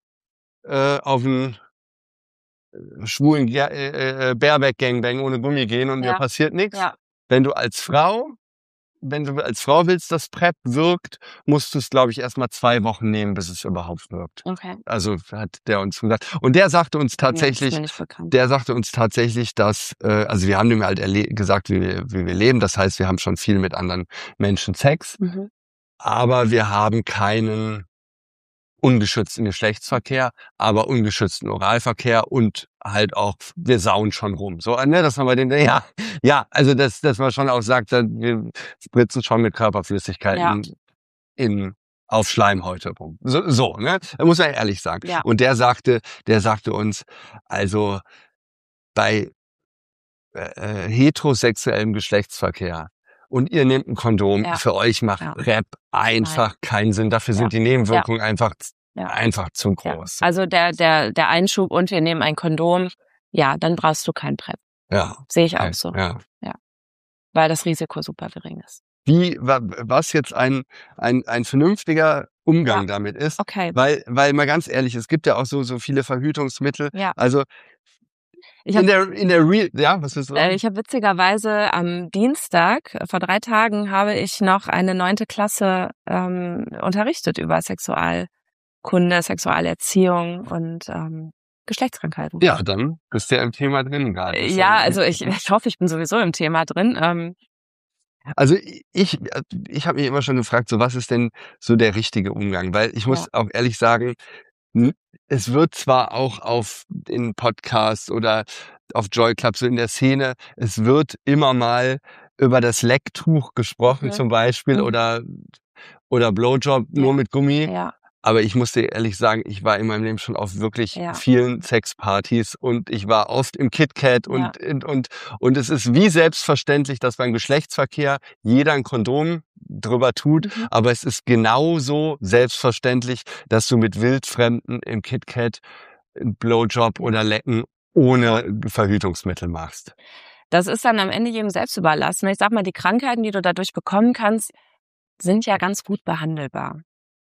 äh, auf einen schwulen Ger- äh, äh, Bareback-Gangbang ohne Gummi gehen und Ja. mir passiert nichts. Ja. Wenn du als Frau, wenn du als Frau willst, dass PrEP wirkt, musst du es, glaube ich, erst mal zwei Wochen nehmen, bis es überhaupt wirkt. Okay. Also hat der uns gesagt. Und der sagte uns Nee, das ist tatsächlich, mir nicht bekannt. der sagte uns tatsächlich, dass, äh, also wir haben ihm halt erle- gesagt, wie wir, wie wir leben. Das heißt, wir haben schon viel mit anderen Menschen Sex, Mhm. aber wir haben keinen ungeschützten Geschlechtsverkehr, aber ungeschützten Oralverkehr und halt auch, wir sauen schon rum. So, ne, dass man bei den, ja, ja, also dass, dass man schon auch sagt, wir spritzen schon mit Körperflüssigkeiten Ja. in, auf Schleimhäute rum. So, so, ne, da muss man ehrlich sagen. Ja. Und der sagte, der sagte uns, also bei äh, heterosexuellem Geschlechtsverkehr und ihr nehmt ein Kondom, Ja. für euch macht Ja. PrEP einfach keinen Sinn. Dafür Ja. sind die Nebenwirkungen einfach, Ja. einfach zu Ja. groß. Also der, der, der Einschub und wir nehmen ein Kondom, ja, dann brauchst du kein PrEP. Ja. Sehe ich auch Okay. so. Ja. Weil das Risiko super gering ist. Wie, wa- was jetzt ein, ein, ein vernünftiger Umgang Ja. damit ist, Okay. weil, weil mal ganz ehrlich, es gibt ja auch so, so viele Verhütungsmittel. Ja. Also, Ich in hab- der, in der Real, ja, was ist das? Äh, Ich habe witzigerweise am Dienstag, äh, vor drei Tagen, habe ich noch eine neunte Klasse ähm, unterrichtet über Sexualkunde, Sexualerziehung und ähm, Geschlechtskrankheiten. Ja, dann bist du ja im Thema drin gerade. Äh, Das ist Ja, also ich, ich hoffe, ich bin sowieso im Thema drin. Ähm, Also ich, ich habe mich immer schon gefragt, so was ist denn so der richtige Umgang? Weil ich muss Ja. auch ehrlich sagen, n- es wird zwar auch auf in Podcasts oder auf Joy Club, so in der Szene, es wird immer mal über das Lecktuch gesprochen Mhm. zum Beispiel Mhm. oder oder Blowjob nur Ja. mit Gummi. ja, Aber ich muss dir ehrlich sagen, ich war in meinem Leben schon auf wirklich Ja. vielen Sexpartys und ich war oft im KitKat und, und, und, und es ist wie selbstverständlich, dass beim Geschlechtsverkehr jeder ein Kondom drüber tut, Mhm. aber es ist genauso selbstverständlich, dass du mit Wildfremden im KitKat einen Blowjob oder Lecken ohne Verhütungsmittel machst. das ist dann am Ende jedem selbst überlassen. Ich sag mal, die Krankheiten, die du dadurch bekommen kannst, sind ja ganz gut behandelbar.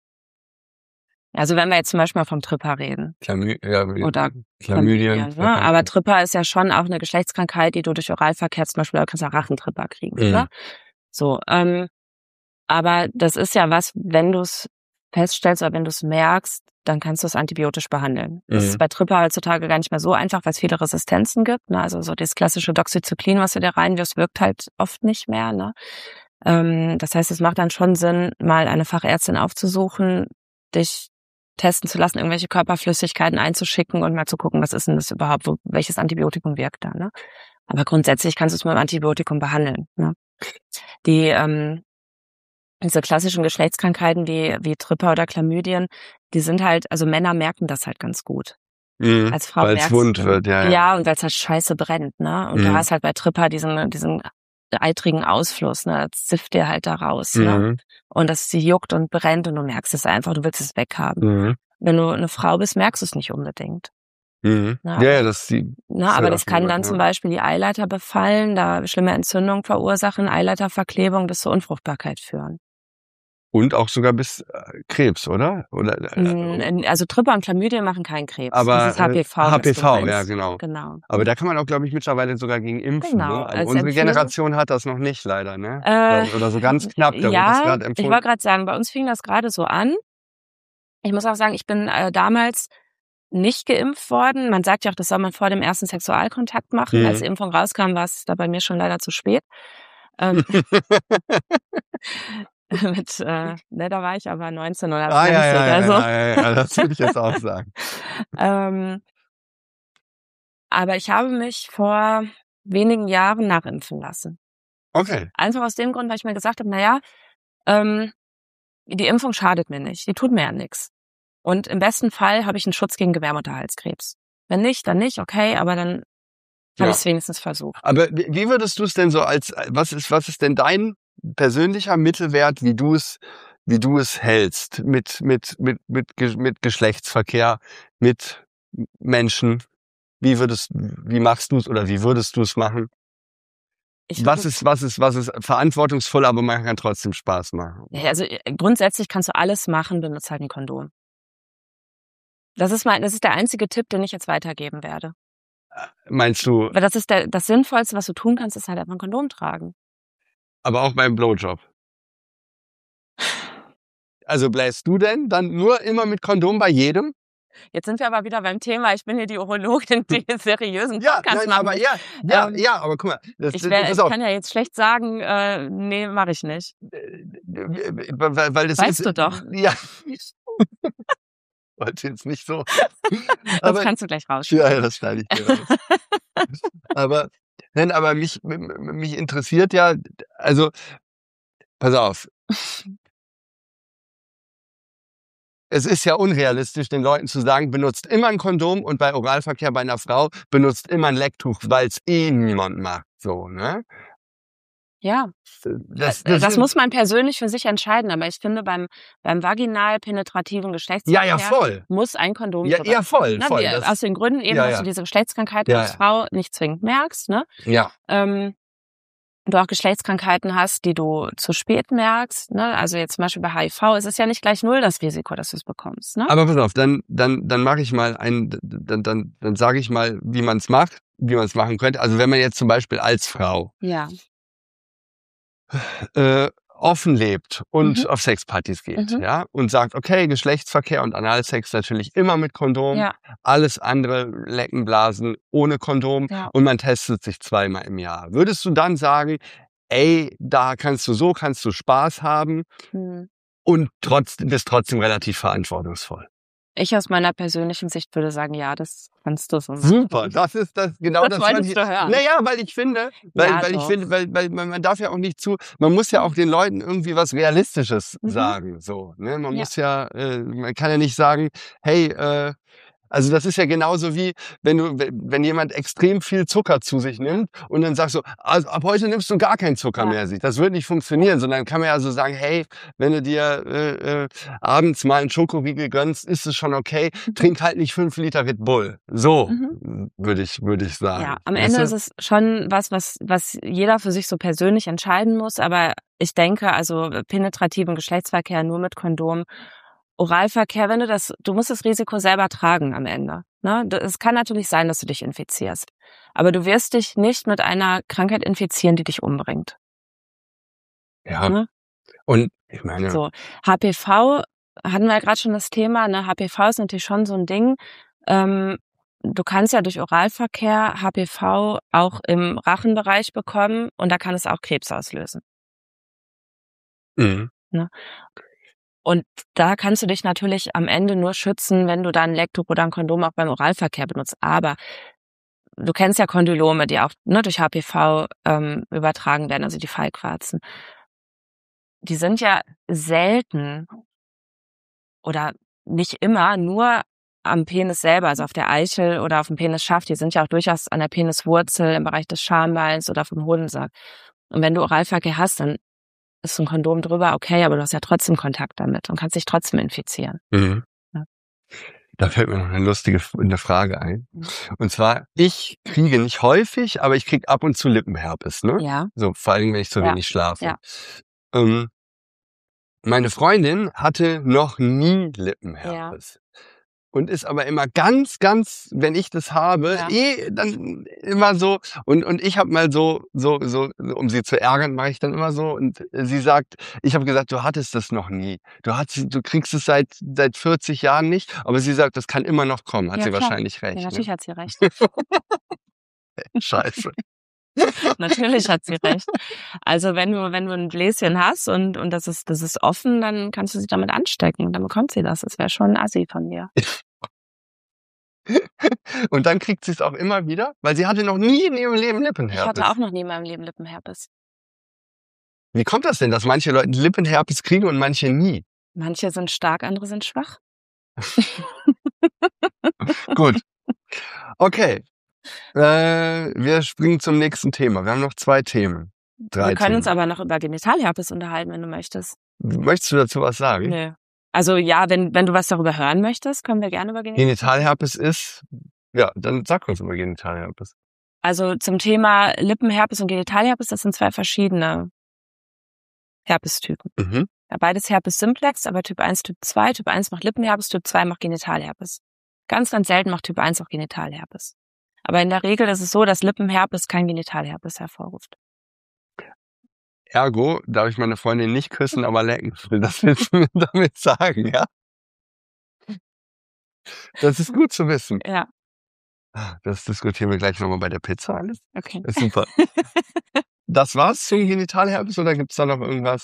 Also wenn wir jetzt zum Beispiel mal vom Tripper reden. Chlamy ja, Oder Chlamydien. Chlamydien, ne? Aber Tripper ist ja schon auch eine Geschlechtskrankheit, die du durch Oralverkehr zum Beispiel, du kannst ja Rachentripper kriegen. Mhm. Ne? So, ähm, aber das ist ja was, wenn du es feststellst oder wenn du es merkst, dann kannst du es antibiotisch behandeln. Das Mhm. ist bei Tripper heutzutage gar nicht mehr so einfach, weil es viele Resistenzen gibt. Ne? Also so das klassische Doxycyclin, was du dir reinwirfst, wirkt halt oft nicht mehr. Ne? Ähm, das heißt, es macht dann schon Sinn, mal eine Fachärztin aufzusuchen, dich testen zu lassen, irgendwelche Körperflüssigkeiten einzuschicken und mal zu gucken, was ist denn das überhaupt, wo, welches Antibiotikum wirkt da. Ne? Aber grundsätzlich kannst du es mit einem Antibiotikum behandeln. Ne? Die ähm, diese klassischen Geschlechtskrankheiten wie wie Tripper oder Chlamydien, die sind halt, also Männer merken das halt ganz gut. Mhm. Als Frau Weil es merkst wund du, wird, ja, ja. ja, und weil es halt scheiße brennt, ne? Und du Mhm. hast halt bei Tripper diesen diesen eitrigen Ausfluss, ne? Das zifft dir halt da raus, Mhm. ne? Und das sie juckt und brennt und du merkst es einfach, du willst es weghaben. Mhm. Wenn du eine Frau bist, merkst du es nicht unbedingt. Mhm. Ne? Ja, ja, das die Ne, ist aber halt das auch kann gut, dann ja. zum Beispiel die Eileiter befallen, da schlimme Entzündungen verursachen, Eileiterverklebung, das zur Unfruchtbarkeit führen. Und auch sogar bis äh, Krebs, oder? Oder äh, Mm, Also Tripper und Chlamydien machen keinen Krebs. aber Das ist H P V, äh, was du H P V, ja, meinst. genau. Genau. Aber da kann man auch, glaube ich, mittlerweile sogar gegen impfen. Genau, Ne? Also als unsere Empfehlung. Generation hat das noch nicht, leider, ne? Äh, Oder so ganz knapp. Da wird das ja, gerade ich empfohlen. wollte gerade sagen, bei uns fing das gerade so an. Ich muss auch sagen, ich bin äh, damals nicht geimpft worden. Man sagt ja auch, das soll man vor dem ersten Sexualkontakt machen. Mhm. Als die Impfung rauskam, war es da bei mir schon leider zu spät. Ähm, mit, äh, ne, da war ich aber neunzehn oder ah, zwanzig. ja, ja, ja, Also. ja, ja, ja, das würde ich jetzt auch sagen. ähm, aber ich habe mich vor wenigen Jahren nachimpfen lassen. Okay. Einfach aus dem Grund, weil ich mir gesagt habe, naja, ähm, die Impfung schadet mir nicht, die tut mir ja nichts. Und im besten Fall habe ich einen Schutz gegen Gebärmutterhalskrebs. Wenn nicht, dann nicht, okay, aber dann habe Ja. ich es wenigstens versucht. Aber wie wie würdest du es denn so als, was ist, was ist denn dein persönlicher Mittelwert, wie du es, wie du es hältst mit, mit, mit, mit, Ge- mit Geschlechtsverkehr, mit Menschen? Wie würdest, wie machst du es oder wie würdest du es machen? Ich Was versuch- ist, was ist, was ist verantwortungsvoll, aber man kann trotzdem Spaß machen? Ja, also äh, grundsätzlich kannst du alles machen, benutzt halt ein Kondom. Das ist mein, das ist der einzige Tipp, den ich jetzt weitergeben werde. Meinst du, Weil das ist der, das Sinnvollste, was du tun kannst, ist halt einfach ein Kondom tragen. aber auch beim Blowjob? Also bläst du denn dann nur immer mit Kondom bei jedem? Jetzt sind wir aber wieder beim Thema, ich bin hier die Urologin, die seriösen Ja, Podcasts nein, machen aber muss. ja, ja, Ähm, ja, aber guck mal, das, Ich, das, wär, pass ich auf, kann ja jetzt schlecht sagen, äh, nee, mache ich nicht. weil, weil das Weißt ist, du doch. ja, wollte jetzt nicht so, Das aber kannst du gleich ja, rausschneiden. ja, das schneide ich dir raus. aber, nein, aber mich, mich interessiert ja, also, pass auf, es ist ja unrealistisch, den Leuten zu sagen, benutzt immer ein Kondom und bei Oralverkehr bei einer Frau benutzt immer ein Lecktuch, weil es eh niemand macht, so, ne? Ja, Das, das, das, muss man persönlich für sich entscheiden, aber ich finde, beim, beim vaginal penetrativen Geschlechtsverkehr ja, ja, voll. muss ein Kondom Ja, drüber. ja, voll, Ne, voll. wie, Das, aus den Gründen eben, ja, dass ja. du diese Geschlechtskrankheit Ja, als ja. Frau nicht zwingend merkst, ne? Ja. Ähm, du auch Geschlechtskrankheiten hast, die du zu spät merkst, ne? Also jetzt zum Beispiel bei H I V ist es ja nicht gleich null das Risiko, dass du es bekommst, ne? Aber pass auf, dann, dann, dann mache ich mal ein, dann, dann, dann sage ich mal, wie man es macht, wie man es machen könnte. Also wenn man jetzt zum Beispiel als Frau Ja. äh, offen lebt und Mhm. auf Sexpartys geht, Mhm. ja, und sagt, okay, Geschlechtsverkehr und Analsex natürlich immer mit Kondom, Ja. alles andere Lecken, Blasen ohne Kondom Ja. und man testet sich zweimal im Jahr. Würdest du dann sagen, ey, da kannst du so, kannst du Spaß haben Hm. und trotzdem, bist trotzdem relativ verantwortungsvoll? Ich aus meiner persönlichen Sicht würde sagen, ja, das kannst du so machen. Super, das ist das genau Das das. wolltest was ich, du hören. Naja, weil ich finde, weil, Ja, weil ich doch. finde, weil, weil man man darf ja auch nicht zu, man muss ja auch den Leuten irgendwie was Realistisches Mhm. sagen, so, ne? Man Ja. muss ja, äh, man kann ja nicht sagen, hey, äh, also das ist ja genauso wie, wenn du, wenn jemand extrem viel Zucker zu sich nimmt und dann sagst du, also ab heute nimmst du gar keinen Zucker Ja. mehr sich. Das wird nicht funktionieren, sondern kann man ja so sagen, hey, wenn du dir äh, äh, abends mal einen Schokoriegel gönnst, ist es schon okay. Mhm. Trink halt nicht fünf Liter Red Bull. So Mhm. würde ich, würde ich sagen. Ja, am Weißt Ende du? ist es schon was, was, was jeder für sich so persönlich entscheiden muss. Aber ich denke, also penetrativen Geschlechtsverkehr nur mit Kondom, Oralverkehr, wenn du das, du musst das Risiko selber tragen am Ende. Ne? Es kann natürlich sein, dass du dich infizierst. Aber du wirst dich nicht mit einer Krankheit infizieren, die dich umbringt. Ja. Ne? Und ich meine, So, H P V hatten wir ja gerade schon das Thema, ne? H P V ist natürlich schon so ein Ding. Ähm, du kannst ja durch Oralverkehr H P V auch im Rachenbereich bekommen und da kann es auch Krebs auslösen. mhm. Und da kannst du dich natürlich am Ende nur schützen, wenn du dann ein Lecktuch oder ein Kondom auch beim Oralverkehr benutzt. Aber du kennst ja Kondylome, die auch ne, durch H P V ähm, übertragen werden, also die Fallquarzen. Die sind ja selten oder nicht immer nur am Penis selber, also auf der Eichel oder auf dem Penisschaft. Die sind ja auch durchaus an der Peniswurzel, im Bereich des Schambeins oder vom Hodensack. Und wenn du Oralverkehr hast, dann ist ein Kondom drüber, okay, aber du hast ja trotzdem Kontakt damit und kannst dich trotzdem infizieren. Mhm. Ja. Da fällt mir noch eine lustige eine Frage ein. Und zwar, ich kriege nicht häufig, aber ich kriege ab und zu Lippenherpes, ne? Ja. So, vor allem, wenn ich zu Ja. wenig schlafe. Ja. Ähm, meine Freundin hatte noch nie Lippenherpes. Und ist aber immer ganz, ganz, wenn ich das habe, Ja. eh dann immer so. Und und ich habe mal so, so, so, um sie zu ärgern, mache ich dann immer so. Und sie sagt, ich habe gesagt, du hattest das noch nie. Du hattest, du kriegst es seit seit vierzig Jahren nicht. Aber sie sagt, das kann immer noch kommen. Hat Ja, sie klar. wahrscheinlich recht. Ja, natürlich Ne? hat sie recht. Scheiße. Natürlich hat sie recht. Also wenn du wenn du ein Bläschen hast und und das ist das ist offen, dann kannst du sie damit anstecken. Dann bekommt sie das. Das wäre schon assi von dir. Und dann kriegt sie es auch immer wieder, weil sie hatte noch nie in ihrem Leben Ich Lippenherpes. hatte auch noch nie in meinem Leben Lippenherpes. Wie kommt das denn, dass manche Leute Lippenherpes kriegen und manche nie? Manche sind stark, andere sind schwach. Gut. Okay. Äh, wir springen zum nächsten Thema. Wir haben noch zwei Themen. Drei Wir können Themen. uns aber noch über Genitalherpes unterhalten, wenn du möchtest. Möchtest du dazu was sagen? Nö. Also ja, wenn wenn du was darüber hören möchtest, können wir gerne über Genitalherpes. Genitalherpes ist, ja, dann sag uns über Genitalherpes. Also zum Thema Lippenherpes und Genitalherpes, das sind zwei verschiedene Herpestypen. Mhm. Ja, beides Herpes simplex, aber Typ eins, Typ zwei. Typ eins macht Lippenherpes, Typ zwei macht Genitalherpes. Ganz, ganz selten macht Typ eins auch Genitalherpes. Aber in der Regel ist es so, dass Lippenherpes kein Genitalherpes hervorruft. Ergo darf ich meine Freundin nicht küssen, aber lecken. Das willst du mir damit sagen, ja? Das ist gut zu wissen. Ja, Das diskutieren wir gleich nochmal bei der Pizza alles. okay. Ist super. Das war's zum Genitalherpes oder gibt's da noch irgendwas?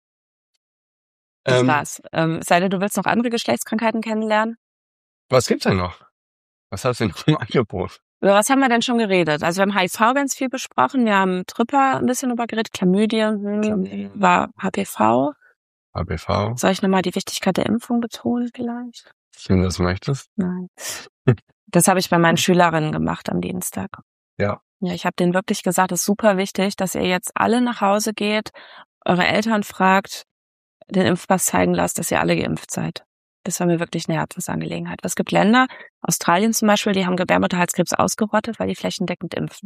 Das Ähm, war's. Ähm, es sei denn, du willst noch andere Geschlechtskrankheiten kennenlernen? Was gibt's denn noch? Was hast du denn im Angebot? Über was haben wir denn schon geredet? Also wir haben H I V ganz viel besprochen, wir haben Tripper ein bisschen drüber geredet, Chlamydien, hm, Chlamydien. war H P V. H P V, Soll ich nochmal die Wichtigkeit der Impfung betonen vielleicht? wenn du das möchtest. Nein. Das habe ich bei meinen Schülerinnen gemacht am Dienstag. Ja. Ja, ich habe denen wirklich gesagt, es ist super wichtig, dass ihr jetzt alle nach Hause geht, eure Eltern fragt, den Impfpass zeigen lasst, dass ihr alle geimpft seid. Das war mir wirklich eine Herzensangelegenheit. Es gibt Länder, Australien zum Beispiel, die haben Gebärmutterhalskrebs ausgerottet, weil die flächendeckend impfen.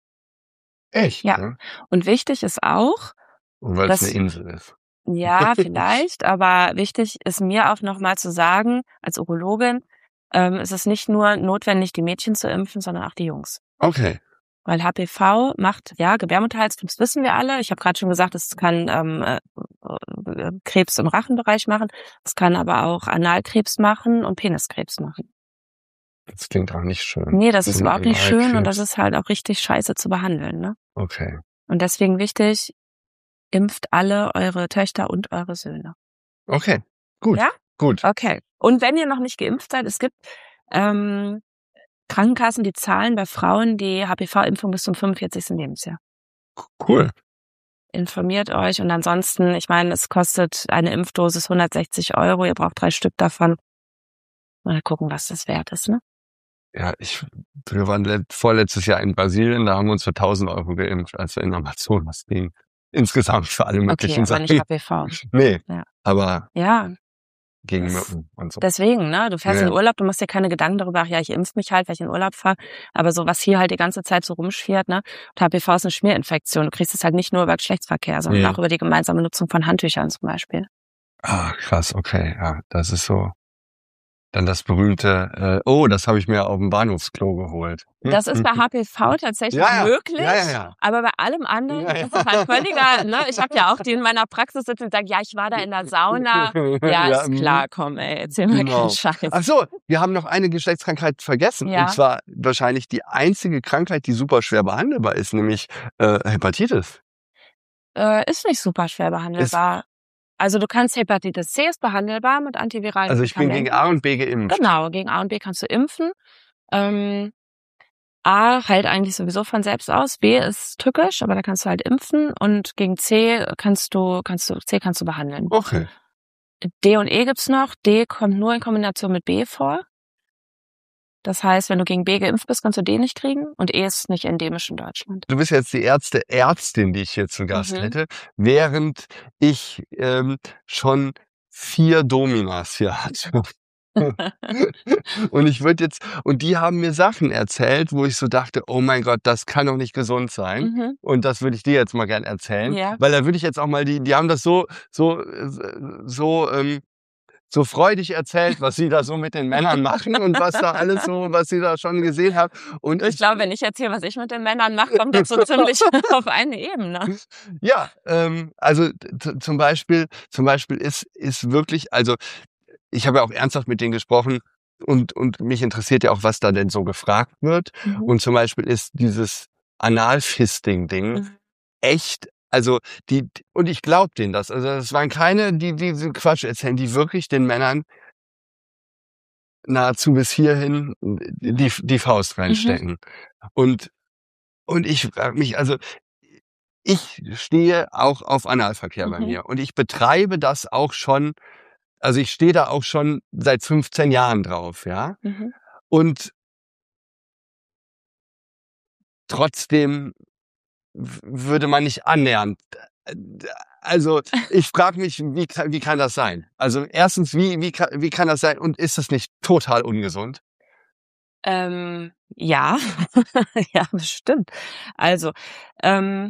Echt? Ja. Ne? Und wichtig ist auch, Und weil es das- eine Insel ist. ja, vielleicht, aber wichtig ist mir auch nochmal zu sagen, als Urologin, ähm, es ist nicht nur notwendig, die Mädchen zu impfen, sondern auch die Jungs. Okay. Weil H P V macht, ja, Gebärmutterhalskrebs wissen wir alle. Ich habe gerade schon gesagt, es kann ähm, äh, Krebs im Rachenbereich machen. Es kann aber auch Analkrebs machen und Peniskrebs machen. Das klingt auch nicht schön. Nee, das ist So ein überhaupt nicht schön und das Analkrebs. ist halt auch richtig scheiße zu behandeln, ne? Okay. Und deswegen wichtig, impft alle eure Töchter und eure Söhne. Okay. Gut. Ja? Gut. Okay. Und wenn ihr noch nicht geimpft seid, es gibt ähm, Krankenkassen, die zahlen bei Frauen die H P V-Impfung bis zum fünfundvierzigsten Lebensjahr. Cool. Informiert euch und ansonsten, ich meine, es kostet eine Impfdosis hundertsechzig Euro, ihr braucht drei Stück davon. Mal gucken, was das wert ist, ne? Ja, ich, wir waren let, vorletztes Jahr in Brasilien, da haben wir uns für tausend Euro geimpft, als wir in Amazonas gingen. Insgesamt für alle Okay, möglichen aber nicht Sachen. H P V. Nee, Ja. aber Ja, gegen Das- Mücken und so. deswegen, ne? Du fährst Ja. in Urlaub, du machst dir keine Gedanken darüber, ach ja, ich impf mich halt, weil ich in Urlaub fahre. Aber so, was hier halt die ganze Zeit so rumschwirrt, ne? Und H P V ist eine Schmierinfektion. Du kriegst es halt nicht nur über Geschlechtsverkehr, sondern Mhm. auch über die gemeinsame Nutzung von Handtüchern zum Beispiel. Ah, krass, okay, ja, das ist so. Dann das berühmte, äh, oh, das habe ich mir auf dem Bahnhofsklo geholt. Hm? Das ist bei H P V tatsächlich Ja, ja. möglich, Ja, ja, ja. aber bei allem anderen Ja, ja. ist es halt völliger, ne? Ich habe ja auch die in meiner Praxis sitzen und sagen, ja, ich war da in der Sauna. Ja, ist mhm. klar, komm, ey, erzähl mir Genau. keinen Scheiß. Ach so, wir haben noch eine Geschlechtskrankheit vergessen. Ja. Und zwar wahrscheinlich die einzige Krankheit, die super schwer behandelbar ist, nämlich äh, Hepatitis. Äh, ist nicht super schwer behandelbar. Also du kannst Hepatitis C ist behandelbar mit antiviralen Also ich bin Medikamenten. gegen A und B geimpft. Genau, gegen A und B kannst du impfen. Ähm, A heilt eigentlich sowieso von selbst aus. B ist tückisch, aber da kannst du halt impfen. Und gegen C kannst du, kannst du, C kannst du behandeln. Okay. D und E gibt's noch. D kommt nur in Kombination mit B vor. Das heißt, wenn du gegen B geimpft bist, kannst du D nicht kriegen. Und E ist nicht endemisch in Deutschland. Du bist jetzt die erste Ärztin, die ich hier zu Gast Mhm. hätte, während ich ähm, schon vier Dominas hier hatte. Und ich würde jetzt, und die haben mir Sachen erzählt, wo ich so dachte, oh mein Gott, das kann doch nicht gesund sein. Mhm. Und das würde ich dir jetzt mal gern erzählen. Ja. Weil da würde ich jetzt auch mal die, die haben das so, so, so, ähm, so freudig erzählt, was sie da so mit den Männern machen und was da alles so, was sie da schon gesehen haben. Und Ich glaube, wenn ich erzähle, was ich mit den Männern mache, kommt das so ziemlich auf eine Ebene. Ja, ähm, also t- zum Beispiel, zum Beispiel ist, ist wirklich, also ich habe ja auch ernsthaft mit denen gesprochen und, und mich interessiert ja auch, was da denn so gefragt wird. Mhm. Und zum Beispiel ist dieses Analfisting-Ding Mhm. echt, also die, und ich glaube denen das. Also das waren keine, die diese Quatsch erzählen, die wirklich den Männern nahezu bis hierhin die, die Faust reinstecken. Mhm. Und, und ich frage mich, also ich stehe auch auf Analverkehr bei Mhm. mir und ich betreibe das auch schon, also ich stehe da auch schon seit fünfzehn Jahren drauf, ja. Mhm. Und trotzdem w- würde man nicht annähernd. Also ich frage mich, wie kann, wie kann das sein? Also erstens, wie, wie, kann, wie kann das sein? Und ist das nicht total ungesund? Ähm, ja, ja, bestimmt. Also, ähm,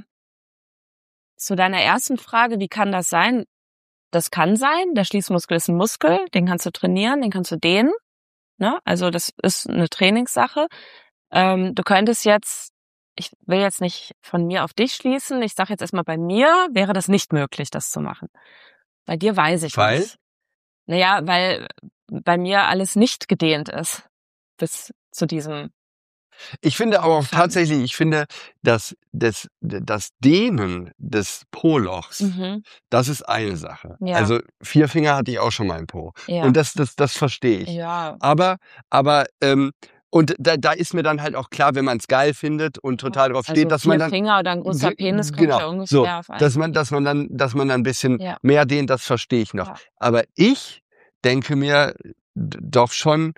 zu deiner ersten Frage, wie kann das sein? Das kann sein. Der Schließmuskel ist ein Muskel, den kannst du trainieren, den kannst du dehnen. Ne? Also das ist eine Trainingssache. Ähm, du könntest jetzt, ich will jetzt nicht von mir auf dich schließen, ich sage jetzt erstmal, bei mir wäre das nicht möglich, das zu machen. Bei dir weiß ich Weil? nicht. Naja, weil bei mir alles nicht gedehnt ist bis zu diesem. Ich finde aber auch Fang. tatsächlich, ich finde, dass das, das Dehnen des Po-Lochs, Mhm. das ist eine Sache. Ja. Also vier Finger hatte ich auch schon mal im Po. Ja. Und das, das, das verstehe ich. Ja. Aber, aber, ähm, und da, da ist mir dann halt auch klar, wenn man es geil findet und total drauf steht, Also dass vier man dann Finger oder ein großer Ge- Penis kommt genau, ja ungefähr so, auf einen. dass man, dass man dann, dass man dann ein bisschen Ja. mehr dehnt, das verstehe ich noch. Ja. Aber ich denke mir d- doch schon,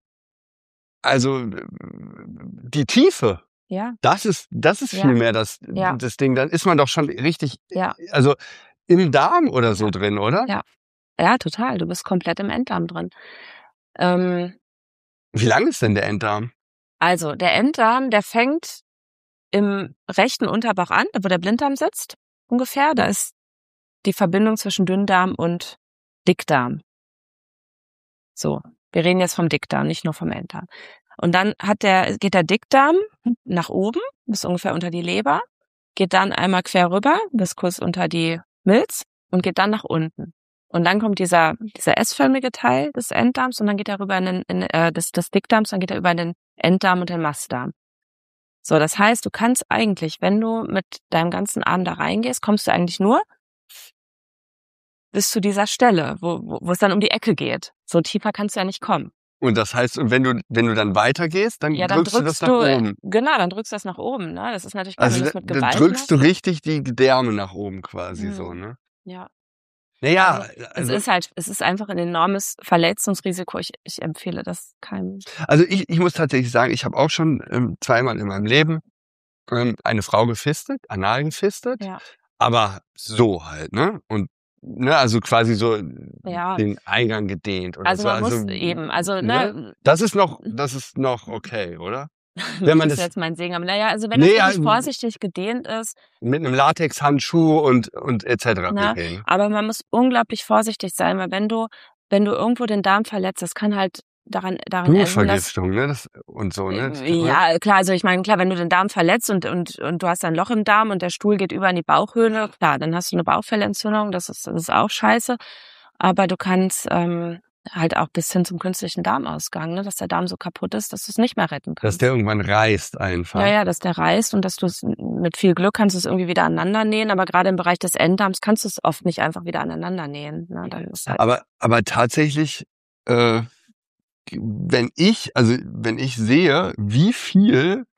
also äh, die Tiefe, Ja. das ist, das ist Ja. viel mehr das, Ja. das Ding. Dann ist man doch schon richtig, Ja. also im Darm oder so Ja. drin, oder? Ja. Ja, total. Du bist komplett im Enddarm drin. Ähm, Wie lang ist denn der Enddarm? also der Enddarm, der fängt im rechten Unterbauch an, wo der Blinddarm sitzt, ungefähr. Da ist die Verbindung zwischen Dünndarm und Dickdarm. So, wir reden jetzt vom Dickdarm, nicht nur vom Enddarm. Und dann hat der, geht der Dickdarm nach oben, bis ungefähr unter die Leber, geht dann einmal quer rüber, bis kurz unter die Milz und geht dann nach unten. Und dann kommt dieser, dieser S-förmige Teil des Enddarms und dann geht er rüber in den, in, äh, des, des Dickdarms, dann geht er über in den Enddarm und den Mastdarm. So, das heißt, du kannst eigentlich, wenn du mit deinem ganzen Arm da reingehst, kommst du eigentlich nur bis zu dieser Stelle, wo, wo, wo es dann um die Ecke geht. So tiefer kannst du ja nicht kommen. Und das heißt, und wenn du, wenn du dann weitergehst, dann, Ja, dann drückst, drückst du das nach du, oben. genau, dann drückst du das nach oben, ne? Das ist natürlich klar, Also wenn du da, das mit da Gewalt drückst machst. du richtig die Gedärme nach oben quasi Hm. so, ne? Ja. Naja, Also, also, es ist halt, es ist einfach ein enormes Verletzungsrisiko. Ich, ich empfehle das keinem. also ich, ich muss tatsächlich sagen, ich habe auch schon ähm, zweimal in meinem Leben ähm, eine Frau gefistet, anal gefistet, Ja. aber so halt, ne? Und ne, also quasi so Ja. den Eingang gedehnt oder Also so. man Also muss eben, also, ne? ne, Das ist noch, das ist noch okay, oder? Wenn man das ist das jetzt mein Segen. Aber naja, also wenn Nee, das wirklich ja, vorsichtig gedehnt ist, mit einem Latexhandschuh und und et cetera ne, pp. Ne? aber man muss unglaublich vorsichtig sein, weil wenn du, wenn du irgendwo den Darm verletzt, das kann halt daran, daran enden, dass, Blutvergiftung, ne? Das und so, ne? Das kann man- ja, klar, also ich meine, klar, wenn du den Darm verletzt und, und, und du hast ein Loch im Darm und der Stuhl geht über in die Bauchhöhle, klar, dann hast du eine Bauchfellentzündung, das ist, das ist auch scheiße. Aber du kannst ähm, halt auch bis hin zum künstlichen Darmausgang, ne, dass der Darm so kaputt ist, dass du es nicht mehr retten dass kannst. der irgendwann reißt einfach. Ja, ja, dass der reißt und dass du es mit viel Glück kannst du es irgendwie wieder aneinander nähen, aber gerade im Bereich des Enddarms kannst du es oft nicht einfach wieder aneinander nähen. Ne? Dann ist halt, Aber aber tatsächlich, äh, wenn ich, also wenn ich sehe, wie viel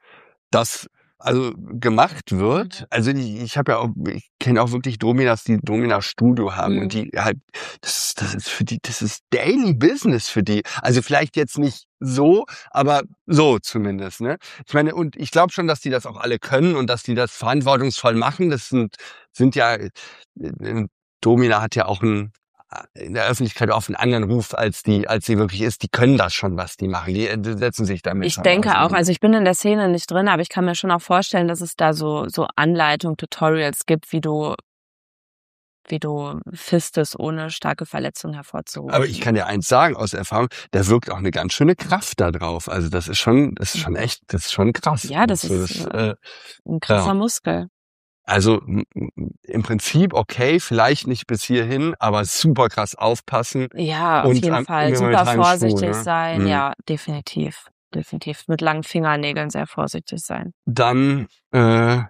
das also gemacht wird. Also ich, ich habe ja auch, ich kenne auch wirklich Dominas, die Domina Studio haben Mhm. und die halt, das ist, das ist für die, das ist Daily Business für die. Also vielleicht jetzt nicht so, aber so zumindest, ne? Ich meine, und ich glaube schon, dass die das auch alle können und dass die das verantwortungsvoll machen. Das sind, sind ja, äh, Domina hat ja auch ein in der Öffentlichkeit auf einen anderen Ruf, als die, als sie wirklich ist. Die können das schon, was die machen. Die äh, setzen sich damit Ich schon denke auch, auseinander. also ich bin in der Szene nicht drin, aber ich kann mir schon auch vorstellen, dass es da so so Anleitungen, Tutorials gibt, wie du wie du fistest, ohne starke Verletzungen hervorzurufen. Aber ich kann dir eins sagen aus Erfahrung, da wirkt auch eine ganz schöne Kraft da drauf. Also das ist schon, das ist schon echt, das ist schon krass. Ja, das so, ist das, äh, ein krasser ja. Muskel. Also m- m- im Prinzip okay, vielleicht nicht bis hierhin, aber super krass aufpassen. Ja, auf Und jeden am- Fall. immer mit Super einem Schuh, vorsichtig ne? sein. Mhm. Ja, definitiv. Definitiv. Mit langen Fingernägeln sehr vorsichtig sein. Dann äh,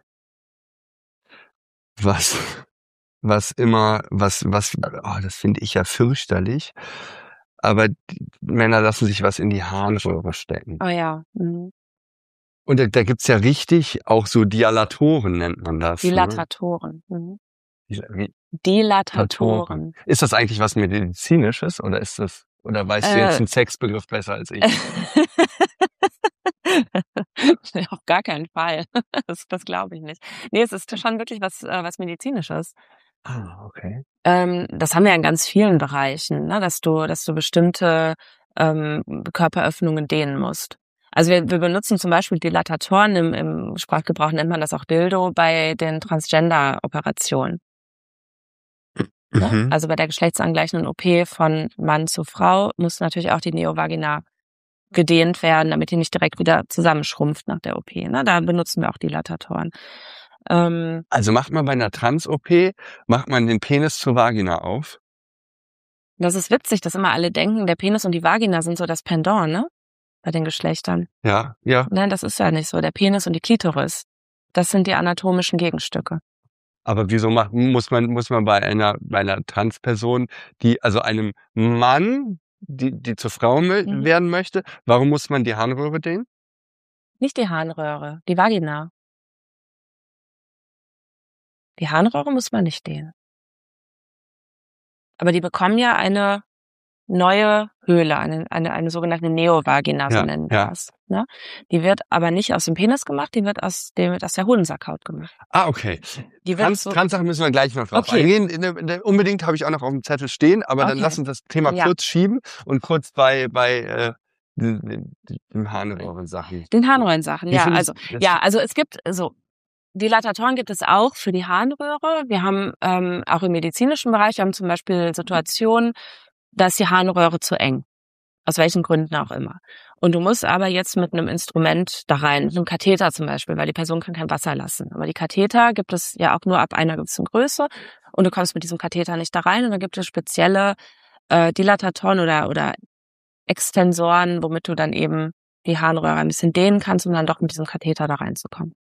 was, was immer, was, was, oh, das finde ich ja fürchterlich. Aber die Männer lassen sich was in die Harnröhre stecken. Oh ja. Mhm. Und da, da gibt's ja richtig auch so Dialatoren, nennt man das. Ne? Dilatatoren. Mhm. Wie- Dilatatoren. Ist das eigentlich was Medizinisches oder ist das, oder weißt du Äh. jetzt einen Sexbegriff besser als ich? Auf gar keinen Fall. Das, das glaube ich nicht. Nee, es ist schon wirklich was, äh, was Medizinisches. Ah, okay. Ähm, das haben wir in ganz vielen Bereichen, ne? dass du, dass du bestimmte ähm, Körperöffnungen dehnen musst. Also wir, wir benutzen zum Beispiel Dilatatoren, im, im Sprachgebrauch nennt man das auch Dildo, bei den Transgender-Operationen. Ne? Mhm. Also bei der geschlechtsangleichenden O P von Mann zu Frau muss natürlich auch die Neovagina gedehnt werden, damit die nicht direkt wieder zusammenschrumpft nach der O P. Ne? Da benutzen wir auch Dilatatoren. Ähm, Also macht man bei einer Trans-O P, macht man den Penis zur Vagina auf? das ist witzig, dass immer alle denken, der Penis und die Vagina sind so das Pendant, ne? Bei den Geschlechtern. Ja, ja. Nein, das ist ja nicht so. Der Penis und die Klitoris, das sind die anatomischen Gegenstücke. Aber wieso macht, muss man, muss man bei einer, bei einer Transperson, die, also einem Mann, die, die zur Frau mö- Mhm. werden möchte, warum muss man die Harnröhre dehnen? Nicht die Harnröhre, die Vagina. Die Harnröhre muss man nicht dehnen. Aber die bekommen ja eine neue Höhle, eine, eine, eine sogenannte Neovagina, so Ja, nennen wir ja. das. Ne? Die wird aber nicht aus dem Penis gemacht, die wird aus dem, aus der Hodensackhaut gemacht. Ah, okay. Die wird Trans, so, Trans-Sachen müssen wir gleich noch drauf Okay. eingehen. In der, in der, unbedingt habe ich auch noch auf dem Zettel stehen, aber dann Okay. lass uns das Thema Ja. kurz schieben und kurz bei, bei äh, den, den, den Harnröhren-Sachen. den Harnröhrensachen, Wie ja. findest Also, du das? ja, also es gibt so, Dilatatoren gibt es auch für die Harnröhre. Wir haben ähm, auch im medizinischen Bereich, wir haben zum Beispiel Situationen, da ist die Harnröhre zu eng. Aus welchen Gründen auch immer. Und du musst aber jetzt mit einem Instrument da rein, mit einem Katheter zum Beispiel, weil die Person kann kein Wasser lassen. Aber die Katheter gibt es ja auch nur ab einer gewissen Größe und du kommst mit diesem Katheter nicht da rein und dann gibt es spezielle äh, Dilatatoren oder, oder Extensoren, womit du dann eben die Harnröhre ein bisschen dehnen kannst, um dann doch mit diesem Katheter da reinzukommen.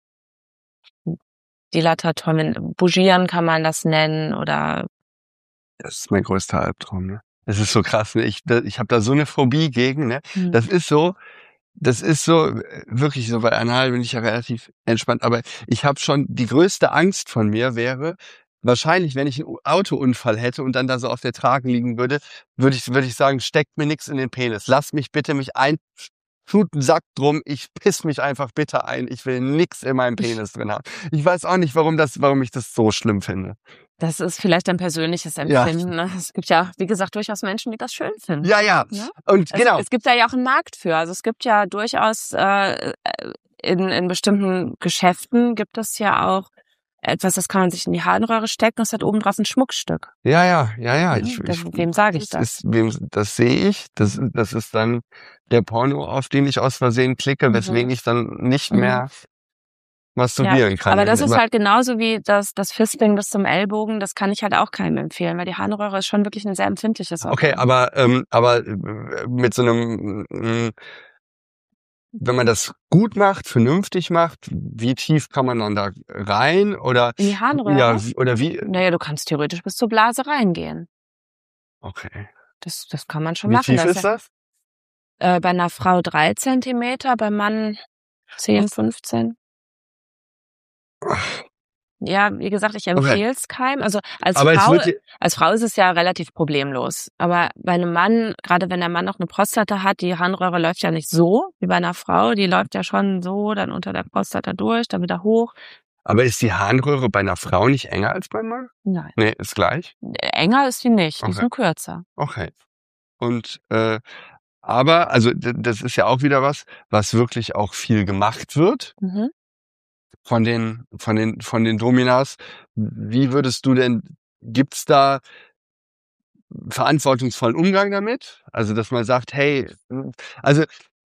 Dilatatoren, bougieren kann man das nennen oder... Das ist mein größter Albtraum, ne? Das ist so krass, ne? Ich, da- ich habe da so eine Phobie gegen, ne? Hm. Das ist so, das ist so, äh, wirklich so, bei Anal bin ich ja relativ entspannt, aber ich habe schon, die größte Angst von mir wäre, wahrscheinlich, wenn ich einen Autounfall hätte und dann da so auf der Trage liegen würde, würde ich, würde ich sagen, steckt mir nichts in den Penis. Lass mich bitte mich ein, tut einen Sack drum, ich piss mich einfach bitte ein, ich will nix in meinem Penis drin haben. Ich weiß auch nicht, warum das, warum ich das so schlimm finde. Das ist vielleicht ein persönliches Empfinden. Ne? Es gibt ja, wie gesagt, durchaus Menschen, die das schön finden. Ja, ja. Ne? Und Es, genau. es gibt da ja auch einen Markt für. Also es gibt ja durchaus äh, in, in bestimmten Geschäften gibt es ja auch etwas, das kann man sich in die Harnröhre stecken. Das hat oben drauf ein Schmuckstück. Ja, ja, ja, ja. Ja, Ich, das, ich, wem sage ich das? Ist, wem, das sehe ich. Das, das ist dann der Porno, auf den ich aus Versehen klicke, Mhm. weswegen ich dann nicht Mhm. mehr masturbieren Ja, kann. aber das ist halt genauso wie das, das Fisting bis zum Ellbogen. Das kann ich halt auch keinem empfehlen, weil die Harnröhre ist schon wirklich ein sehr empfindliches Organ. Okay, aber ähm, aber äh, mit so einem, äh, wenn man das gut macht, vernünftig macht, wie tief kann man dann da rein oder In die Harnröhre? ja wie- oder wie? Naja, du kannst theoretisch bis zur Blase reingehen. Okay. Das, das kann man schon Wie machen. tief Das ist ja, das? äh, bei einer Frau drei Zentimeter, beim Mann zehn, fünfzehn. Ja, wie gesagt, ich empfehle es keinem. Also als Aber es Frau, wird dir- als Frau ist es ja relativ problemlos. Aber bei einem Mann, gerade wenn der Mann noch eine Prostata hat, die Harnröhre läuft ja nicht so wie bei einer Frau. Die läuft ja schon so dann unter der Prostata durch, dann wieder hoch. Aber ist die Harnröhre bei einer Frau nicht enger als beim Mann? Nein. Nee, ist gleich? Enger ist die nicht, die ist Okay. nur kürzer. Okay. Und äh, aber, also d- das ist ja auch wieder was, was wirklich auch viel gemacht wird Mhm. von den, von den, von den Dominas. Wie würdest du denn, gibt's da verantwortungsvollen Umgang damit? Also, dass man sagt, hey, also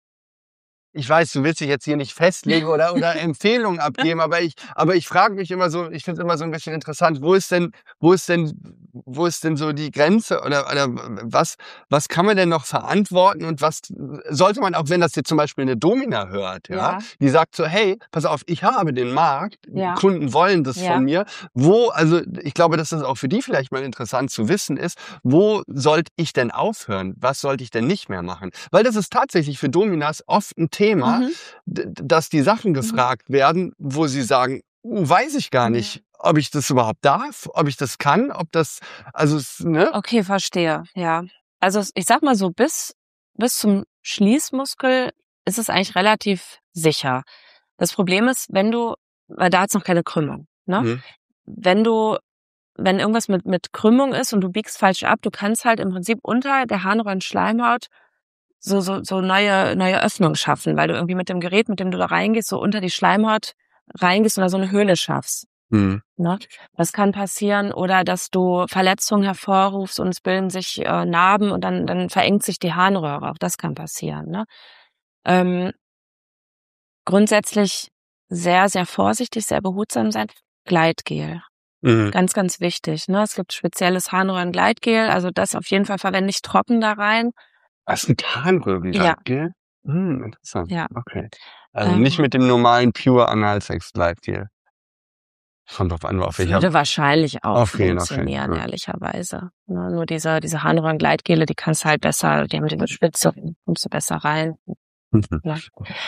ich weiß, du willst dich jetzt hier nicht festlegen oder, oder Empfehlungen abgeben, aber ich, aber ich frage mich immer so, ich finde es immer so ein bisschen interessant, wo ist denn, wo ist denn, wo ist denn so die Grenze oder, oder was, was kann man denn noch verantworten und was sollte man, auch wenn das jetzt zum Beispiel eine Domina hört, ja, Ja. die sagt so, hey, pass auf, ich habe den Markt, Ja. Kunden wollen das Ja. von mir, wo, also ich glaube, dass das auch für die vielleicht mal interessant zu wissen ist, wo sollte ich denn aufhören? Was sollte ich denn nicht mehr machen? Weil das ist tatsächlich für Dominas oft ein Thema, Mhm. d- dass die Sachen gefragt werden, wo sie sagen, "Uh, weiß ich gar Mhm. nicht, ob ich das überhaupt darf, ob ich das kann, ob das, also, es, ne? Okay, verstehe, ja. Also ich sag mal so, bis, bis zum Schließmuskel ist es eigentlich relativ sicher. Das Problem ist, wenn du, weil da hat's noch keine Krümmung, ne? Mhm. Wenn du, wenn irgendwas mit, mit Krümmung ist und du biegst falsch ab, du kannst halt im Prinzip unter der Harnröhrenschleimhaut so, so, so neue, neue Öffnungen schaffen, weil du irgendwie mit dem Gerät, mit dem du da reingehst, so unter die Schleimhaut reingehst und da so eine Höhle schaffst. Mhm. Ne? Das kann passieren, oder dass du Verletzungen hervorrufst und es bilden sich äh, Narben und dann, dann verengt sich die Harnröhre. Auch das kann passieren. Ne? Ähm, grundsätzlich sehr, sehr vorsichtig, sehr behutsam sein. Gleitgel. Mhm. Ganz, ganz wichtig. Ne? Es gibt spezielles Harnröhrengleitgel, also das auf jeden Fall verwende ich trocken da rein. Das ist ein Harnröhren, Ja. gell? Hm, interessant. Ja. Okay. Also nicht Ähm, mit dem normalen Pure Analsex Gleitgel. Kommt drauf an, auf welcher. würde wahrscheinlich auch Okay, okay, funktionieren, gut. ehrlicherweise. Ne? Nur diese, diese Harnröhrengleitgele, die kannst du halt besser, die haben diese Spitze, kommst du besser rein. Ja.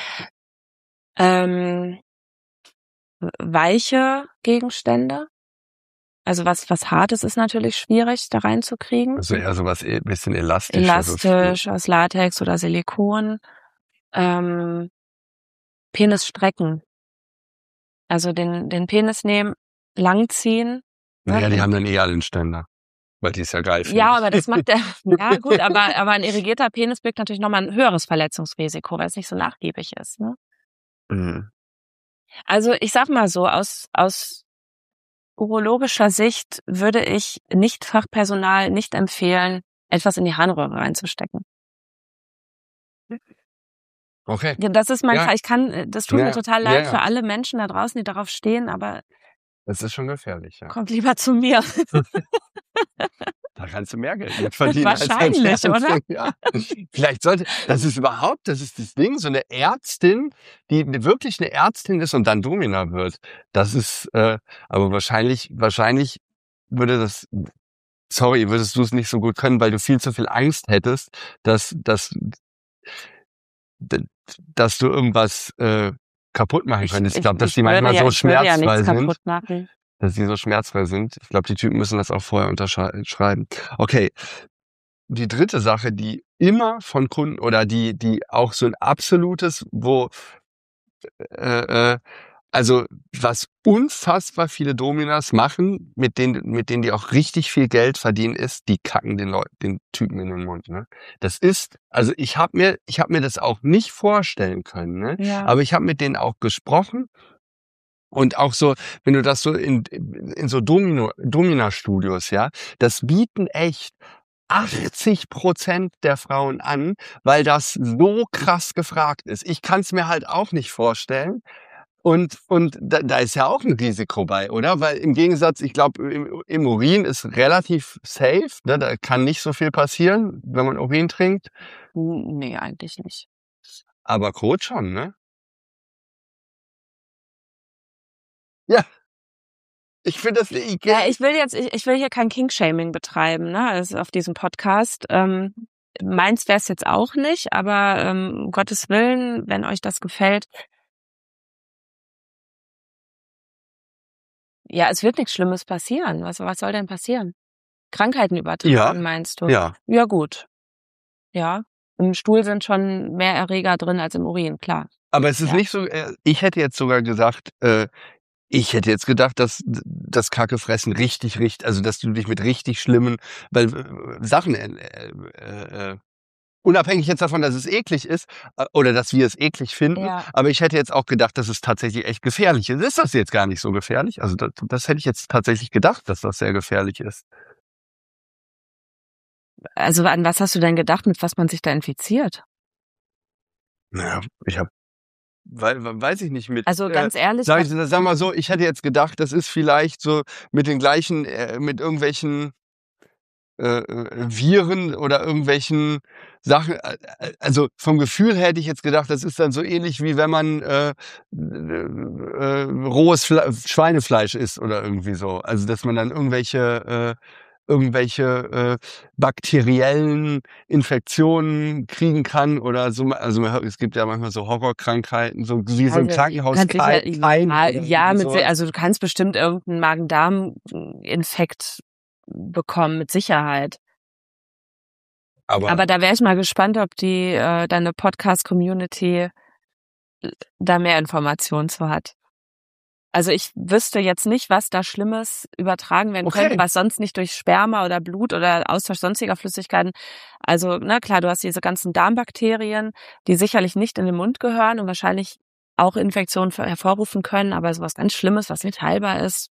Ähm, weiche Gegenstände. Also was, was Hartes ist natürlich schwierig, da reinzukriegen. Also eher sowas ein bisschen elastisch. Elastisch, aus Latex oder Silikon. Ähm, Penis strecken. Also den, den Penis nehmen, langziehen. Naja, Ne? die haben dann eh alle einen Ständer. Weil die ist ja geil. Ja, aber das macht der, ja gut, aber, aber ein irrigierter Penis birgt natürlich nochmal ein höheres Verletzungsrisiko, weil es nicht so nachgiebig ist. Ne? Mhm. Also ich sag mal so, aus, aus urologischer Sicht würde ich nicht Fachpersonal nicht empfehlen, etwas in die Harnröhre reinzustecken. Okay. Ja, das ist mein Ja. Fall. Ich kann, das tut Ja, mir total ja, leid ja. für alle Menschen da draußen, die darauf stehen, aber Das ist schon gefährlich, ja. kommt lieber zu mir. Da kannst du mehr Geld mit verdienen. Wahrscheinlich, als als oder? Ja. Vielleicht sollte, das ist überhaupt, das ist das Ding, so eine Ärztin, die wirklich eine Ärztin ist und dann Domina wird. Das ist, äh, aber wahrscheinlich, wahrscheinlich würde das, sorry, würdest du es nicht so gut können, weil du viel zu viel Angst hättest, dass, dass, dass du irgendwas äh, kaputt machen Ich, könntest. Ich ich, glaube, dass ich die würde manchmal ja, so ich würde ja schmerzfrei nichts sind. kaputt machen. Dass sie so schmerzfrei sind. Ich glaube, die Typen müssen das auch vorher unterschreiben. Okay, die dritte Sache, die immer von Kunden oder die die auch so ein absolutes, wo äh, äh, also was unfassbar viele Dominas machen, mit denen mit denen die auch richtig viel Geld verdienen, ist, die kacken den Leuten, den Typen in den Mund. Ne? Das ist, also ich habe mir ich habe mir das auch nicht vorstellen können. Ne? Ja. Aber ich habe mit denen auch gesprochen. Und auch so, wenn du das so in, in so Domino, Domina-Studios, ja, das bieten echt achtzig Prozent der Frauen an, weil das so krass gefragt ist. Ich kann es mir halt auch nicht vorstellen. Und, und da, da ist ja auch ein Risiko bei, oder? Weil im Gegensatz, ich glaube, im, im Urin ist relativ safe, ne? Da kann nicht so viel passieren, wenn man Urin trinkt. Nee, eigentlich nicht. Aber Kot schon, ne? Ja. Ich finde das, ich, Ja, ich will jetzt, ich, ich will hier kein King-Shaming betreiben, ne, also auf diesem Podcast. Ähm, meins wäre es jetzt auch nicht, aber ähm, um Gottes Willen, wenn euch das gefällt, Ja, es wird nichts Schlimmes passieren. Was, was soll denn passieren? Krankheiten übertragen, Ja, meinst du? ja. Ja, gut. Ja. Im Stuhl sind schon mehr Erreger drin als im Urin, klar. Aber es ist Ja. nicht so, äh, ich hätte jetzt sogar gesagt, äh, ich hätte jetzt gedacht, dass das Kackefressen richtig, richtig, also dass du dich mit richtig schlimmen, weil äh, Sachen, äh, äh, äh, unabhängig jetzt davon, dass es eklig ist äh, oder dass wir es eklig finden, Ja. aber ich hätte jetzt auch gedacht, dass es tatsächlich echt gefährlich ist. Ist das jetzt gar nicht so gefährlich? Also das, das hätte ich jetzt tatsächlich gedacht, dass das sehr gefährlich ist. Also an was hast du denn gedacht, mit was man sich da infiziert? Naja, ich habe, weil, weiß ich nicht, mit. Also ganz äh, ehrlich, Sag, was- ich, sag mal so, ich hätte jetzt gedacht, das ist vielleicht so mit den gleichen, äh, mit irgendwelchen äh, Viren oder irgendwelchen Sachen. äh, Also vom Gefühl hätte ich jetzt gedacht, das ist dann so ähnlich wie wenn man äh, äh, rohes Fle Schweinefleisch isst oder irgendwie so. Also dass man dann irgendwelche äh, irgendwelche äh, bakteriellen Infektionen kriegen kann oder so. Also man hört, es gibt ja manchmal so Horrorkrankheiten, so wie so ein Also, Krankenhaus. kannst dich ja, Keim ja, oder ja irgendwie mit, sowas. also du kannst bestimmt irgendeinen Magen-Darm-Infekt bekommen, mit Sicherheit. Aber, Aber da wäre ich mal gespannt, ob die äh, deine Podcast-Community da mehr Informationen zu hat. Also ich wüsste jetzt nicht, was da Schlimmes übertragen werden Okay. könnte, was sonst nicht durch Sperma oder Blut oder Austausch sonstiger Flüssigkeiten. Also, na klar, du hast diese ganzen Darmbakterien, die sicherlich nicht in den Mund gehören und wahrscheinlich auch Infektionen hervorrufen können, aber sowas ganz Schlimmes, was nicht heilbar ist.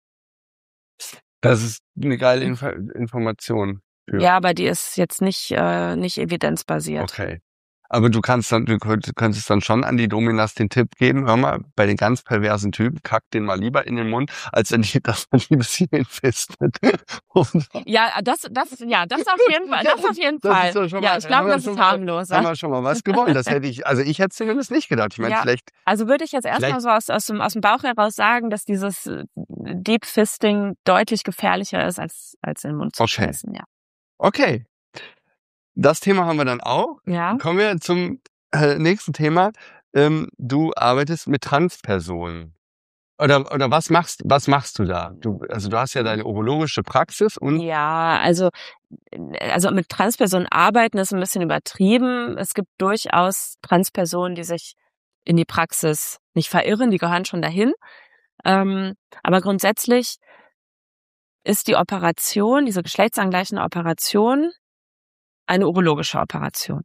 das ist eine geile Info Information. Ja. Ja, aber die ist jetzt nicht äh, nicht evidenzbasiert. Okay. Aber du kannst dann, du könnt- könntest dann schon an die Dominas den Tipp geben, hör mal, bei den ganz perversen Typen, kack den mal lieber in den Mund, als wenn die das man lieber sie infestet. Und Ja, das, das, ja, das auf jeden Fall, das auf jeden das Fall. ist doch schon Ja, mal- ich glaube, haben wir das schon ist mal- harmloser. haben wir schon mal was gewonnen. Das hätte ich, also ich hätte es zumindest nicht gedacht. Ich meine, Ja. vielleicht, Also würde ich jetzt erstmal Vielleicht- so aus, aus, dem, aus dem Bauch heraus sagen, dass dieses äh, Deep Fisting deutlich gefährlicher ist, als, als in den Mund zu Okay. schmeißen. Ja. okay. Das Thema haben wir dann auch. Ja. Kommen wir zum äh, nächsten Thema. Ähm, du arbeitest mit Transpersonen. Oder, oder was machst, was machst du da? Du, also du hast ja deine urologische Praxis und Ja, also, also mit Transpersonen arbeiten ist ein bisschen übertrieben. Es gibt durchaus Transpersonen, die sich in die Praxis nicht verirren, die gehören schon dahin. Ähm, aber grundsätzlich ist die Operation, diese geschlechtsangleichende Operation, eine urologische Operation.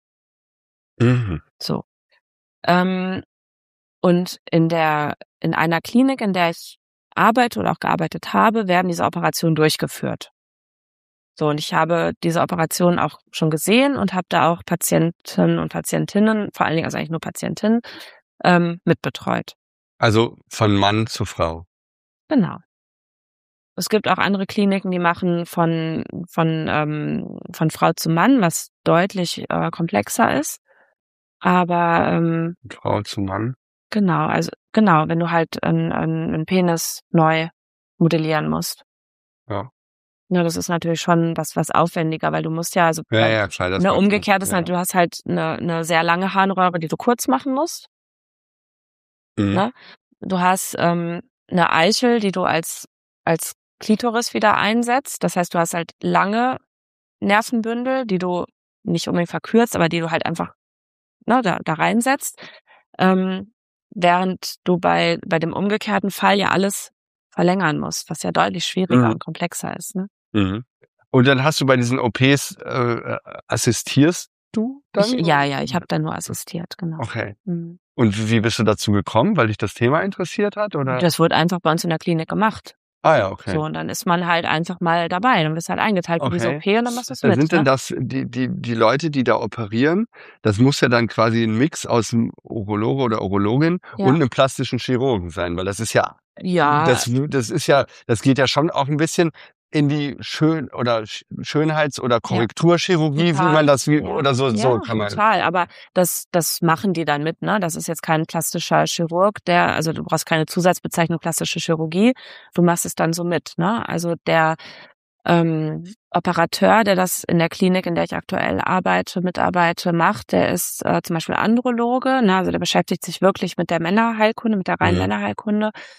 mhm. So. Ähm, und in der, in einer Klinik, in der ich arbeite oder auch gearbeitet habe, werden diese Operationen durchgeführt. So, und ich habe diese Operation auch schon gesehen und habe da auch Patienten und Patientinnen, vor allen Dingen also eigentlich nur Patientinnen, ähm, mitbetreut. Also von Mann zu Frau. Genau. Es gibt auch andere Kliniken, die machen von von ähm, von Frau zu Mann, was deutlich äh, komplexer ist. Aber ähm, Frau zu Mann. genau, also genau, wenn du halt einen, einen, einen Penis neu modellieren musst. Ja. Ja, das ist natürlich schon was was aufwendiger, weil du musst ja also Ja, ja, klar. Das ne, macht umgekehrt Sinn. ist halt, du hast halt eine, eine sehr lange Harnröhre, die du kurz machen musst. Ja. Mhm. Ne? Du hast ähm, eine Eichel, die du als als Klitoris wieder einsetzt. Das heißt, du hast halt lange Nervenbündel, die du nicht unbedingt verkürzt, aber die du halt einfach ne, da, da reinsetzt. Ähm, während du bei bei dem umgekehrten Fall ja alles verlängern musst, was ja deutlich schwieriger Mhm. und komplexer ist. Ne? Mhm. Und dann hast du bei diesen O Ps, äh, assistierst du dann? Ich, ja, ja, ich habe da nur assistiert, genau. Okay. Mhm. Und wie bist du dazu gekommen? Weil dich das Thema interessiert hat? Oder? Das wurde einfach bei uns in der Klinik gemacht. Ah ja, okay. So, und dann ist man halt einfach mal dabei. Dann wirst du halt eingeteilt für diese O Okay. P und dann machst du es Da mit. sind Ne? denn das, die, die, die Leute, die da operieren, das muss ja dann quasi ein Mix aus einem Urologe oder Urologin Ja. und einem plastischen Chirurgen sein, weil das ist ja, Ja, das, das ist ja, das geht ja schon auch ein bisschen in die Schön- oder Sch- Schönheits- oder Korrekturchirurgie, wie total. man das, wie, Ja. oder so, ja, so kann man. total. Aber das, das machen die dann mit, ne? Das ist jetzt kein plastischer Chirurg, der, also du brauchst keine Zusatzbezeichnung plastische Chirurgie. Du machst es dann so mit, ne? Also der ähm, Operateur, der das in der Klinik, in der ich aktuell arbeite, mitarbeite, macht, der ist äh, zum Beispiel Androloge, ne? Also der beschäftigt sich wirklich mit der Männerheilkunde, mit der reinen Mhm. Männerheilkunde.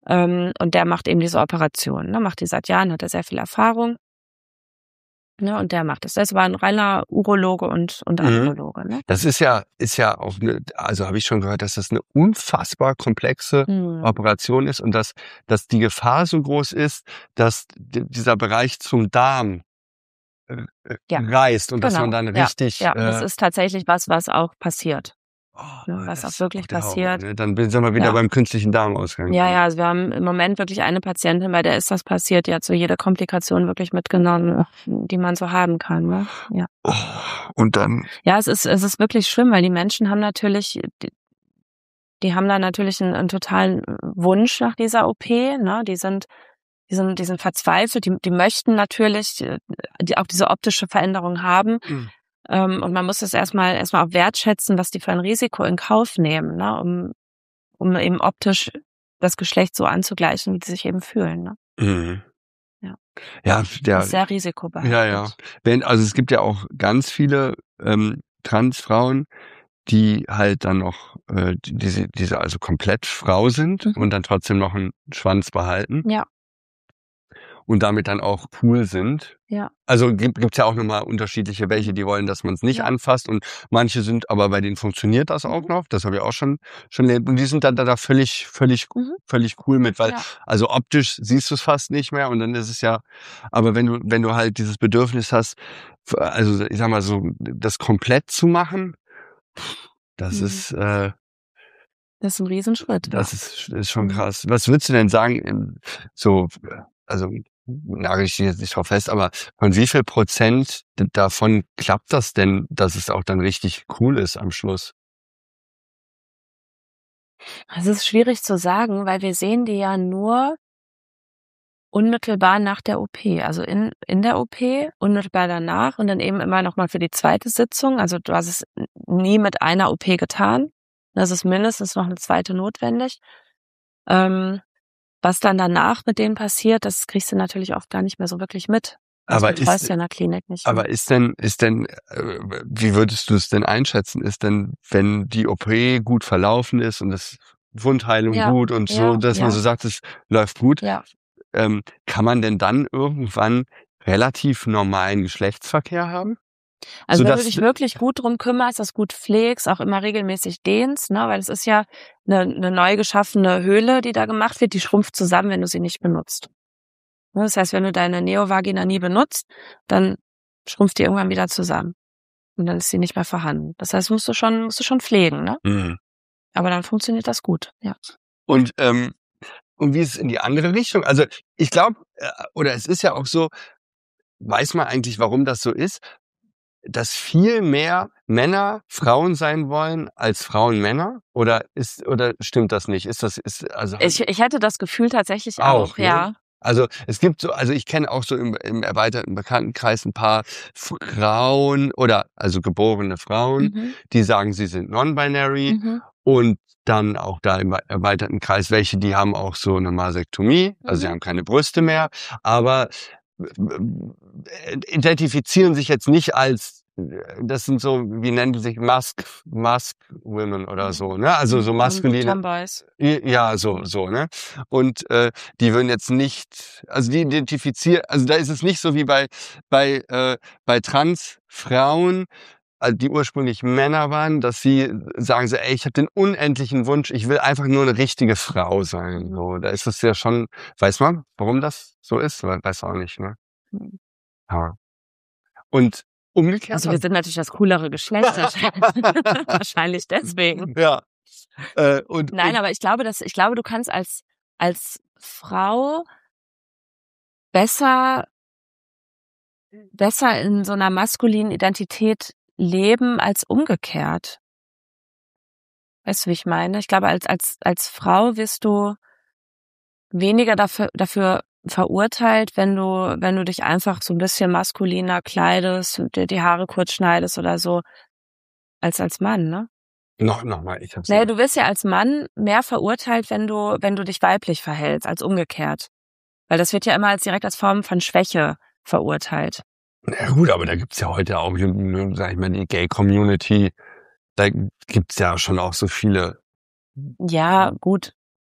Ähm, und der macht eben diese Operation, ne? Macht die seit Jahren, hat er sehr viel Erfahrung. Ne, und der macht das. Das war ein reiner Urologe und, und Mhm. Androloge. Ne? Das ist ja, ist ja auch eine, also habe ich schon gehört, dass das eine unfassbar komplexe Hm. Operation ist und dass, dass die Gefahr so groß ist, dass d- dieser Bereich zum Darm äh, äh, Ja, reißt und dass man genau. dann Ja, richtig, ja, das äh, ist tatsächlich was, was auch passiert. oh, Ne? Was das auch ist wirklich auch der Horror, passiert. ne? Dann sind wir wieder Ja. beim künstlichen Darmausgang. Ja, ja, also wir haben im Moment wirklich eine Patientin, bei der ist das passiert, die hat so jede Komplikation wirklich mitgenommen, die man so haben kann. Ne? Ja. Oh, und dann, Ja, es ist, es ist wirklich schlimm, weil die Menschen haben natürlich, die, die haben da natürlich einen, einen totalen Wunsch nach dieser O P, ne? Die sind, die sind, die sind verzweifelt, die, die möchten natürlich äh, die, auch diese optische Veränderung haben. Mhm. Ähm, und man muss es erstmal, erstmal auch wertschätzen, was die für ein Risiko in Kauf nehmen, ne? Um, um eben optisch das Geschlecht so anzugleichen, wie sie sich eben fühlen, ne? Mhm. Ja. Ja, der, Das ist sehr risikobehaftet. ja, ja. Wenn, also es gibt ja auch ganz viele ähm, Transfrauen, die halt dann noch äh, die- diese, diese also komplett Frau sind Mhm. und dann trotzdem noch einen Schwanz behalten Ja, und damit dann auch cool sind. ja. Also gibt gibt's ja auch nochmal unterschiedliche, welche, die wollen, dass man es nicht Ja. anfasst und manche sind, aber bei denen funktioniert das auch Mhm. noch. Das habe ich auch schon schon erlebt und die sind dann da, da völlig völlig Mhm. völlig cool mit, weil Ja. also optisch siehst du es fast nicht mehr und dann ist es ja, aber wenn du wenn du halt dieses Bedürfnis hast, f- also ich sag mal so, das komplett zu machen, das Mhm. ist äh, Das ist ein Riesenschritt. das Ja. ist ist schon Mhm. krass. Was würdest du denn sagen, ähm, so, äh, also nagel ich dich jetzt nicht drauf fest, aber von wie viel Prozent d- davon klappt das denn, dass es auch dann richtig cool ist am Schluss? Es ist schwierig zu sagen, weil wir sehen die ja nur unmittelbar nach der O P, also in, in der O P, unmittelbar danach und dann eben immer nochmal für die zweite Sitzung. Also du hast es nie mit einer O P getan. Das ist mindestens noch eine zweite notwendig. Ähm, was dann danach mit denen passiert, das kriegst du natürlich oft gar nicht mehr so wirklich mit. Das Aber betreust ist, du in der Klinik nicht. aber Ne? ist denn, ist denn, äh, wie würdest du es denn einschätzen? Ist denn, wenn die O P gut verlaufen ist und das Wundheilung Ja, gut und so, ja, dass man ja, so sagt, es läuft gut, ja. ähm, kann man denn dann irgendwann relativ normalen Geschlechtsverkehr haben? Also wenn du Sodass, dich wirklich gut drum kümmerst, das gut pflegst, auch immer regelmäßig dehnst, ne, weil es ist ja eine, eine neu geschaffene Höhle, die da gemacht wird, die schrumpft zusammen, wenn du sie nicht benutzt. Ne, das heißt, wenn du deine Neovagina nie benutzt, dann schrumpft die irgendwann wieder zusammen und dann ist sie nicht mehr vorhanden. Das heißt, musst du schon, musst du schon pflegen, ne? Mhm. Aber dann funktioniert das gut, ja. Und, ähm, und wie ist es in die andere Richtung? Also ich glaube, äh, oder es ist ja auch so, weiß man eigentlich, warum das so ist, dass viel mehr Männer Frauen sein wollen als Frauen Männer? Oder ist, oder stimmt das nicht? Ist das, ist, also Ich, ich hätte das Gefühl tatsächlich auch, auch, ne? ja. Also es gibt so, also ich kenne auch so im, im erweiterten Bekanntenkreis ein paar Frauen oder also geborene Frauen, Mhm. die sagen, sie sind non-binary Mhm. und dann auch da im erweiterten Kreis welche, die haben auch so eine Masektomie, also sie Mhm. haben keine Brüste mehr, aber äh, identifizieren sich jetzt nicht als, das sind so, wie nennen die sich, Mask, Mask Women oder so, ne? Also so Mhm. maskuline, Tomboys. ja, so, so, ne? Und äh, die würden jetzt nicht, also die identifizieren, also da ist es nicht so wie bei bei äh, bei Transfrauen, also die ursprünglich Männer waren, dass sie sagen so, ey, ich habe den unendlichen Wunsch, ich will einfach nur eine richtige Frau sein. So, da ist es ja schon, weiß man, warum das so ist? Weiß auch nicht, ne? Mhm. Ja. Und umgekehrt. Also wir sind natürlich das coolere Geschlecht. Wahrscheinlich deswegen. Ja. Äh, und, Nein, und aber ich glaube, dass ich glaube, du kannst als als Frau besser besser in so einer maskulinen Identität leben als umgekehrt. Weißt du, wie ich meine? Ich glaube, als als als Frau wirst du weniger dafür dafür verurteilt, wenn du wenn du dich einfach so ein bisschen maskuliner kleidest, dir die Haare kurz schneidest oder so, als als Mann, ne? noch, noch mal, ich hab's Naja, nicht. du wirst ja als Mann mehr verurteilt, wenn du wenn du dich weiblich verhältst, als umgekehrt. Weil das wird ja immer als direkt als Form von Schwäche verurteilt. Ja gut, aber da gibt's ja heute auch, sag ich mal, die Gay-Community, da gibt's ja schon auch so viele. Ja, gut.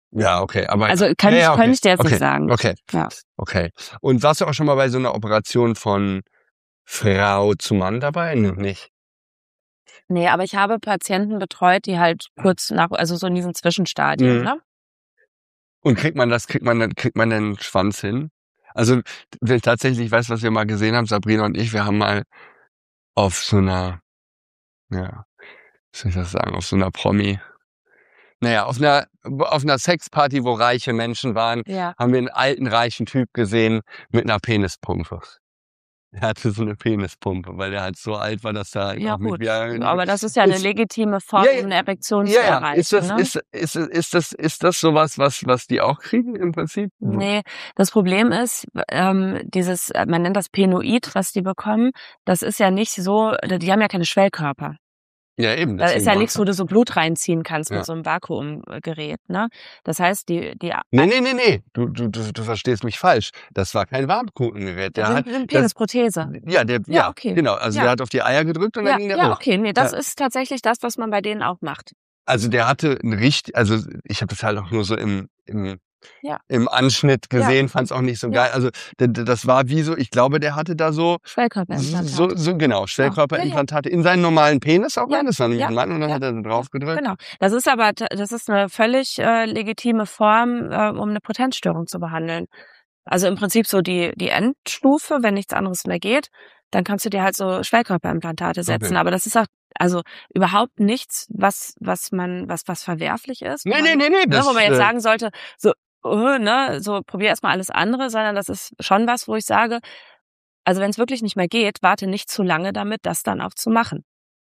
Ja, okay. Aber Also kann ja, ich, ja, okay. kann ich dir jetzt okay. nicht sagen. Okay. Ja. Okay. Und warst du auch schon mal bei so einer Operation von Frau zu Mann dabei? Nee, nicht. Nee, aber ich habe Patienten betreut, die halt kurz nach, also so in diesen Zwischenstadien, Mhm. ne? Und kriegt man das, kriegt man dann, kriegt man den Schwanz hin? Also, wenn ich tatsächlich weiß, was wir mal gesehen haben, Sabrina und ich, wir haben mal auf so einer, ja, wie soll ich das sagen, auf so einer Promi, naja, auf einer, auf einer Sexparty, wo reiche Menschen waren, Ja. haben wir einen alten, reichen Typ gesehen mit einer Penispumpe. Er hatte so eine Penispumpe, weil er halt so alt war, dass er halt Ja auch mit gut, mir... aber das ist ja eine Ist- legitime Form, Ja, um ja. eine Erektion zu Ja, ja, erreichen. ist das, ne? ist, ist, ist das, ist das sowas, was, was die auch kriegen im Prinzip? Nee, das Problem ist, ähm, dieses, äh, man nennt das Penoid, was die bekommen, das ist ja nicht so, die haben ja keine Schwellkörper. Ja, eben. Da ist deswegen ja war- nichts, wo du so Blut reinziehen kannst Ja. mit so einem Vakuumgerät, ne? Das heißt, die, die, Nee, nee, nee, nee. Du, du, du, du verstehst mich falsch. Das war kein Warmkuchengerät. Der das hat, sind, sind das, Penisprothese. ja, der, ja, Ja, okay. genau. Also Ja. der hat auf die Eier gedrückt und dann Ja, ging der ja, hoch. okay, nee, das Ja. ist tatsächlich das, was man bei denen auch macht. Also der hatte ein richtig, also ich habe das halt auch nur so im, im, Ja. im Anschnitt gesehen, fand es auch nicht so Ja. geil. Also d- d- das war wie so, ich glaube, der hatte da so, Schwellkörperimplantate. so, so genau, Schwellkörperimplantate Ja, in seinen normalen Penis auch Ja, rein. Das war nämlich ja, ein Mann und dann ja, hat er da drauf gedrückt. Genau. Das ist aber, t- das ist eine völlig äh, legitime Form, äh, um eine Potenzstörung zu behandeln. Also im Prinzip so die, die Endstufe, wenn nichts anderes mehr geht, dann kannst du dir halt so Schwellkörperimplantate setzen. Okay. Aber das ist auch, also überhaupt nichts, was, was man, was, was verwerflich ist. wo Nee, man, nee, nee, nee. ne, Das, wo man jetzt äh, sagen sollte, so, oh, ne, so probier erstmal alles andere, sondern das ist schon was, wo ich sage, also wenn es wirklich nicht mehr geht, warte nicht zu lange damit, das dann auch zu machen.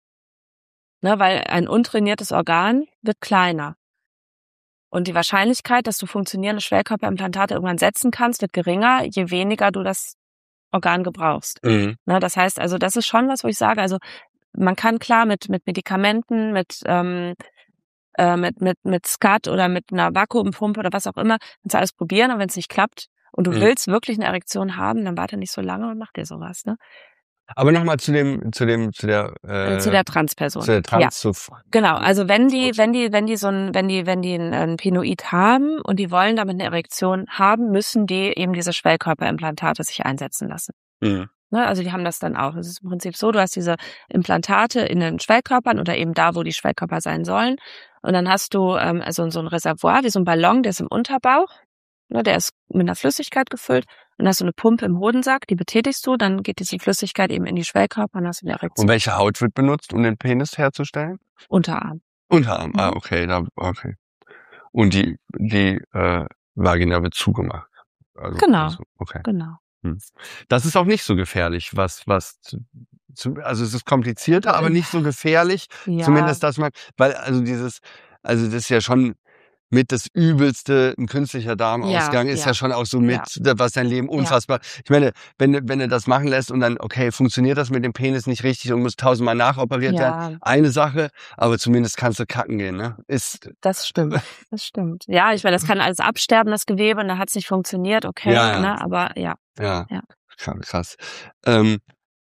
Ne, weil ein untrainiertes Organ wird kleiner. Und die Wahrscheinlichkeit, dass du funktionierende Schwellkörperimplantate irgendwann setzen kannst, wird geringer, je weniger du das Organ gebrauchst. mhm. Ne, das heißt also, das ist schon was, wo ich sage, also man kann klar mit mit Medikamenten, mit ähm, äh, mit mit mit Scat oder mit einer Vakuumpumpe oder was auch immer, kannst du alles probieren, und wenn es nicht klappt und du Mhm. willst wirklich eine Erektion haben, dann warte nicht so lange und mach dir sowas, ne? Aber nochmal zu dem, zu dem, zu der, äh, Äh, zu der Transperson. zu der Trans, Ja. zu, Genau, also wenn die, Gut. wenn die, wenn die so ein, wenn die, wenn die ein, ein Penoid haben und die wollen damit eine Erektion haben, müssen die eben diese Schwellkörperimplantate sich einsetzen lassen. Mhm. Ne, also die haben das dann auch. Es ist im Prinzip so, du hast diese Implantate in den Schwellkörpern oder eben da, wo die Schwellkörper sein sollen. Und dann hast du ähm, also so ein Reservoir, wie so ein Ballon, der ist im Unterbauch. Ne, der ist mit einer Flüssigkeit gefüllt. Und dann hast du eine Pumpe im Hodensack, die betätigst du, dann geht diese Flüssigkeit eben in die Schwellkörper und hast eine Erektion. Und welche Haut wird benutzt, um den Penis herzustellen? Unterarm. Unterarm. Mhm. Ah, okay, da, okay. Und die, die äh, Vagina wird zugemacht. Also, Genau. Also, okay. Genau. Das ist auch nicht so gefährlich, was, was, zu, zu, also es ist komplizierter, aber nicht so gefährlich. Ja. Zumindest, dass man, weil also dieses, also das ist ja schon mit das Übelste, ein künstlicher Darmausgang Ja, ist ja. ja schon auch so mit, was dein Leben unfassbar. Ich meine, wenn, du- wenn du das machen lässt und dann, okay, funktioniert das mit dem Penis nicht richtig und muss tausendmal nachoperiert Ja. werden, eine Sache, aber zumindest kannst du kacken gehen, ne? Ist, Das stimmt, das stimmt. Ja, ich meine, das kann alles absterben, das Gewebe, und da hat es nicht funktioniert, okay, Ja, ja. ne, aber ja. ja, Ja. krass. krass. Ähm,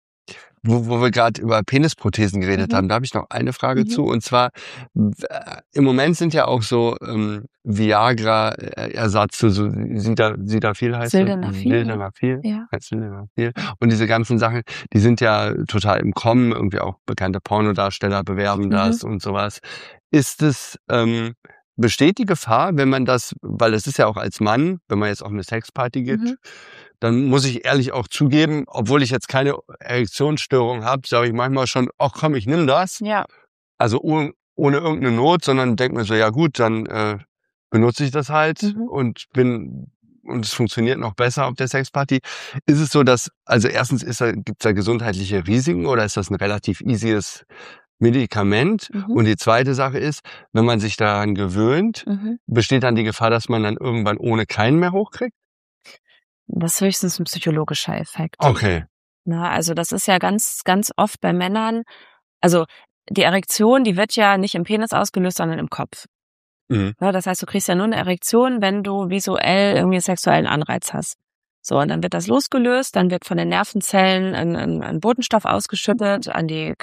Wo, wo wir gerade über Penisprothesen geredet Mhm. haben, da habe ich noch eine Frage Mhm. zu. Und zwar, w- äh, im Moment sind ja auch so ähm, Viagra-Ersatz, so so Sida, Sidafil heißt das? Sildenafil, ja. Sildenafil. Ja. Heißt Sildenafil. Und diese ganzen Sachen, die sind ja total im Kommen. Irgendwie auch bekannte Pornodarsteller bewerben Mhm. das und sowas. Ist es, ähm, besteht die Gefahr, wenn man das, weil es ist ja auch als Mann, wenn man jetzt auf eine Sexparty geht, Mhm. dann muss ich ehrlich auch zugeben, obwohl ich jetzt keine Erektionsstörung habe, sage ich manchmal schon, ach komm, ich nimm das. Ja. Also ohne, ohne irgendeine Not, sondern denke mir so, ja gut, dann äh, benutze ich das halt Mhm. und bin und es funktioniert noch besser auf der Sexparty. Ist es so, dass, also erstens ist da, gibt es da gesundheitliche Risiken oder ist das ein relativ easyes Medikament? Mhm. Und die zweite Sache ist, wenn man sich daran gewöhnt, Mhm. besteht dann die Gefahr, dass man dann irgendwann ohne keinen mehr hochkriegt? Das ist höchstens ein psychologischer Effekt. Okay. Na, also das ist ja ganz, ganz oft bei Männern, also die Erektion, die wird ja nicht im Penis ausgelöst, sondern im Kopf. Mhm. Ja, das heißt, du kriegst ja nur eine Erektion, wenn du visuell irgendwie einen sexuellen Anreiz hast. So, und dann wird das losgelöst, dann wird von den Nervenzellen ein, ein, ein Botenstoff ausgeschüttet an die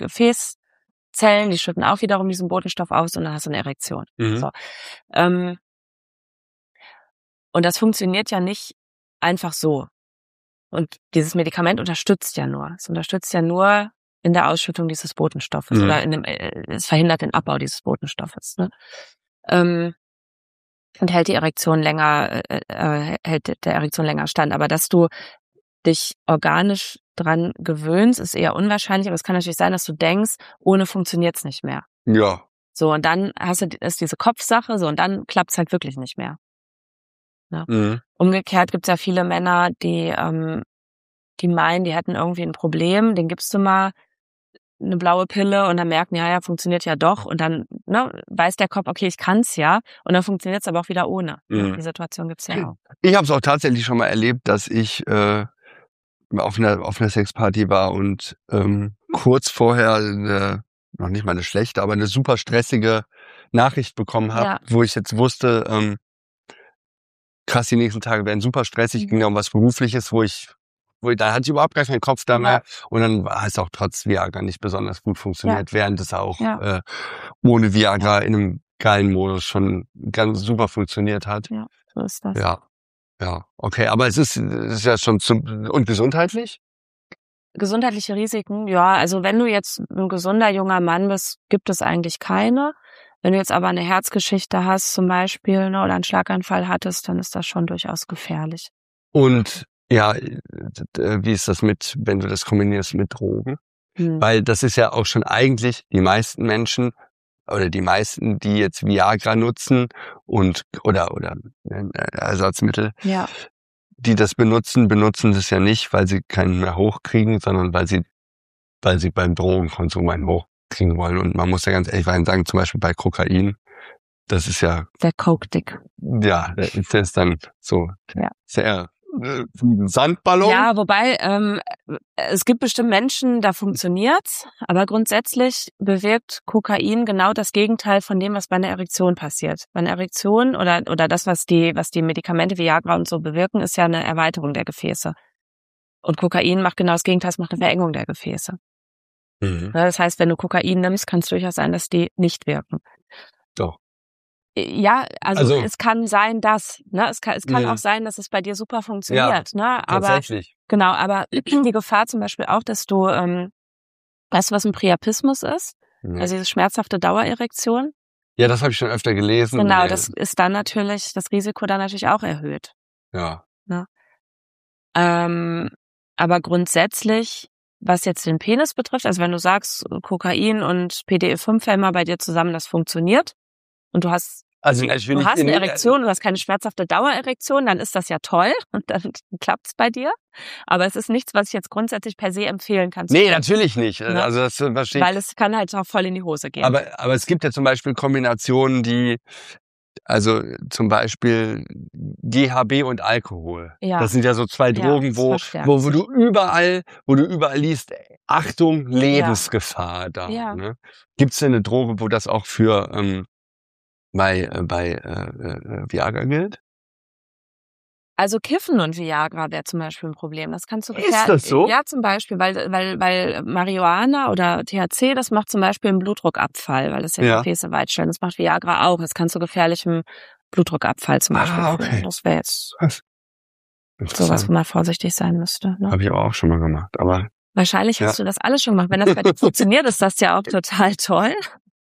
Gefäßzellen, die schütten auch wiederum diesen Botenstoff aus und dann hast du eine Erektion. Mhm. So. Ähm, Und das funktioniert ja nicht einfach so. Und dieses Medikament unterstützt ja nur. Es unterstützt ja nur in der Ausschüttung dieses Botenstoffes Mhm. oder in dem, äh, es verhindert den Abbau dieses Botenstoffes. Ne? Ähm, und hält die Erektion länger, äh, äh, hält der Erektion länger stand. Aber dass du dich organisch dran gewöhnst, ist eher unwahrscheinlich. Aber es kann natürlich sein, dass du denkst, ohne funktioniert's nicht mehr. Ja. So, und dann hast du ist diese Kopfsache, so, und dann klappt's halt wirklich nicht mehr. Ja. Mhm. Umgekehrt gibt's ja viele Männer, die, ähm, die meinen, die hätten irgendwie ein Problem, den gibst du mal eine blaue Pille und dann merken, ja, ja, funktioniert ja doch. Und dann ne, weiß der Kopf, okay, ich kann's ja. Und dann funktioniert's aber auch wieder ohne. Mhm. Die Situation gibt's ja auch. Ich habe es auch tatsächlich schon mal erlebt, dass ich äh, auf einer auf einer Sexparty war und ähm, kurz vorher eine, noch nicht mal eine schlechte, aber eine super stressige Nachricht bekommen habe, Ja. wo ich jetzt wusste, ähm, krass, die nächsten Tage werden super stressig, Mhm. ging ja um was Berufliches, wo ich, wo ich, da hatte ich überhaupt gar keinen Kopf da mehr. Ja. Und dann war es auch trotz Viagra nicht besonders gut funktioniert, während es auch Ja. äh, ohne Viagra in einem geilen Modus schon ganz super funktioniert hat. Ja, so ist das. Ja, ja, okay, aber es ist, es ist ja schon zum, und gesundheitlich? Gesundheitliche Risiken, ja, also wenn du jetzt ein gesunder junger Mann bist, gibt es eigentlich keine. Wenn du jetzt aber eine Herzgeschichte hast zum Beispiel, ne, oder einen Schlaganfall hattest, dann ist das schon durchaus gefährlich. Und ja, äh, wie ist das mit, wenn du das kombinierst mit Drogen? Hm. Weil das ist ja auch schon eigentlich die meisten Menschen oder die meisten, die jetzt Viagra nutzen und oder oder äh, Ersatzmittel, Ja, die das benutzen, benutzen das ja nicht, weil sie keinen mehr hochkriegen, sondern weil sie weil sie beim Drogenkonsum einen hochkriegen wollen. Und man muss ja ganz ehrlich sagen, zum Beispiel bei Kokain, das ist ja, der Coke-Dick. ja, das ist dann so Ja. sehr äh, Sandballon. Ja, wobei ähm, es gibt bestimmt Menschen, da funktioniert's, aber grundsätzlich bewirkt Kokain genau das Gegenteil von dem, was bei einer Erektion passiert. Bei einer Erektion oder oder das, was die was die Medikamente Viagra und so bewirken, ist ja eine Erweiterung der Gefäße. Und Kokain macht genau das Gegenteil, es macht eine Verengung der Gefäße. Mhm. Das heißt, wenn du Kokain nimmst, kann es durchaus sein, dass die nicht wirken. Doch. Ja, also, Also- es kann sein, dass, ne, es kann, es kann Mhm. auch sein, dass es bei dir super funktioniert, ne, aber, Tatsächlich. genau, aber die Gefahr zum Beispiel auch, dass du, ähm, weißt du, was ein Priapismus ist? Nee. Also diese schmerzhafte Dauererektion. Ja, das habe ich schon öfter gelesen. Genau, Nee. das ist dann natürlich, das Risiko dann natürlich auch erhöht. Ja. Ähm, aber grundsätzlich, was jetzt den Penis betrifft, also wenn du sagst, Kokain und P D E fünf Hämmer bei dir zusammen, das funktioniert und du hast Also ich will du nicht hast eine in- Erektion, du hast keine schmerzhafte Dauererektion, dann ist das ja toll und dann klappt's bei dir. Aber es ist nichts, was ich jetzt grundsätzlich per se empfehlen kann. zu Nee, tun, natürlich nicht. Ne? Also das verstehe ich. weil es kann halt auch voll in die Hose gehen. Aber, aber es gibt ja zum Beispiel Kombinationen, die, also zum Beispiel G H B und Alkohol. Ja. Das sind ja so zwei Ja, Drogen, das wo, verstärkt wo, wo sich. du überall, wo du überall liest, Achtung, Lebensgefahr da. Ja. Ne? Gibt es denn eine Droge, wo das auch für ähm, bei, äh, bei äh, äh, Viagra gilt? Also Kiffen und Viagra wäre zum Beispiel ein Problem. Das kannst du Ist gefähr- das so? Ja, zum Beispiel, weil, weil, weil Marihuana oder T H C, das macht zum Beispiel einen Blutdruckabfall, weil das ja, Ja. Gefäße weitstellen. Das macht Viagra auch. Das kann zu gefährlichem Blutdruckabfall zum Ah, Beispiel okay. führen. Das wäre jetzt Krass. sowas, wo man vorsichtig sein müsste. Ne? Habe ich aber auch schon mal gemacht. Aber Wahrscheinlich hast Ja. du das alles schon gemacht. Wenn das bei dir funktioniert, ist das ja auch total toll.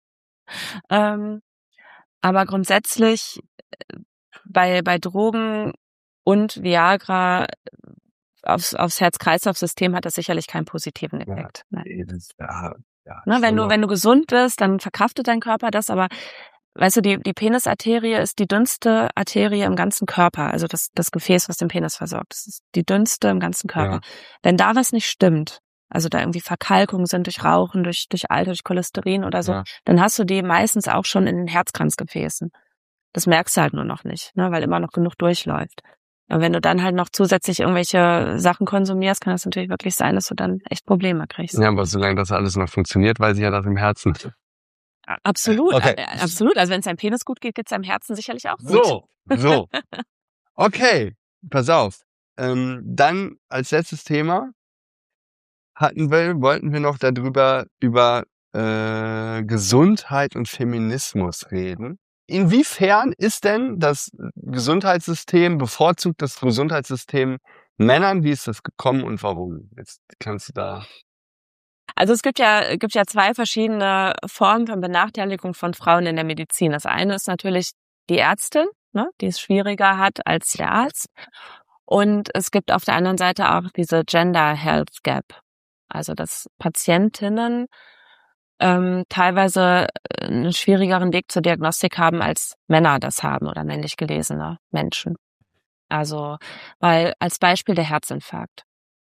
Ähm, aber grundsätzlich äh, bei, bei Drogen und Viagra äh, aufs, aufs Herz-Kreislauf-System hat das sicherlich keinen positiven Ja. Effekt. Nein. nee, das, ja, ja, Ne, wenn du, schon wenn du gesund bist, dann verkraftet dein Körper das, aber weißt du, die, die Penisarterie ist die dünnste Arterie im ganzen Körper, also das, das Gefäß, was den Penis versorgt. Das ist die dünnste im ganzen Körper. Ja. Wenn da was nicht stimmt, also da irgendwie Verkalkungen sind durch Rauchen, durch, durch Alter, durch Cholesterin oder so, Ja. dann hast du die meistens auch schon in den Herzkranzgefäßen. Das merkst du halt nur noch nicht, ne, weil immer noch genug durchläuft. Und wenn du dann halt noch zusätzlich irgendwelche Sachen konsumierst, kann das natürlich wirklich sein, dass du dann echt Probleme kriegst. Ja, aber solange das alles noch funktioniert, weiß ich ja das im Herzen. Absolut, Okay. äh, absolut. Also wenn es deinem Penis gut geht, geht es deinem Herzen sicherlich auch gut. So, so. Okay, pass auf. Ähm, dann als letztes Thema hatten wir, wollten wir noch darüber über äh, Gesundheit und Feminismus reden. inwiefern ist denn das Gesundheitssystem, bevorzugt das Gesundheitssystem Männern? Wie ist das gekommen und warum? Jetzt kannst du da... Also es gibt ja, gibt ja zwei verschiedene Formen von Benachteiligung von Frauen in der Medizin. Das eine ist natürlich die Ärztin, ne, die es schwieriger hat als der Arzt. Und es gibt auf der anderen Seite auch diese Gender Health Gap. Also dass Patientinnen ähm, teilweise einen schwierigeren Weg zur Diagnostik haben, als Männer das haben oder männlich gelesene Menschen. Also, weil als Beispiel der Herzinfarkt.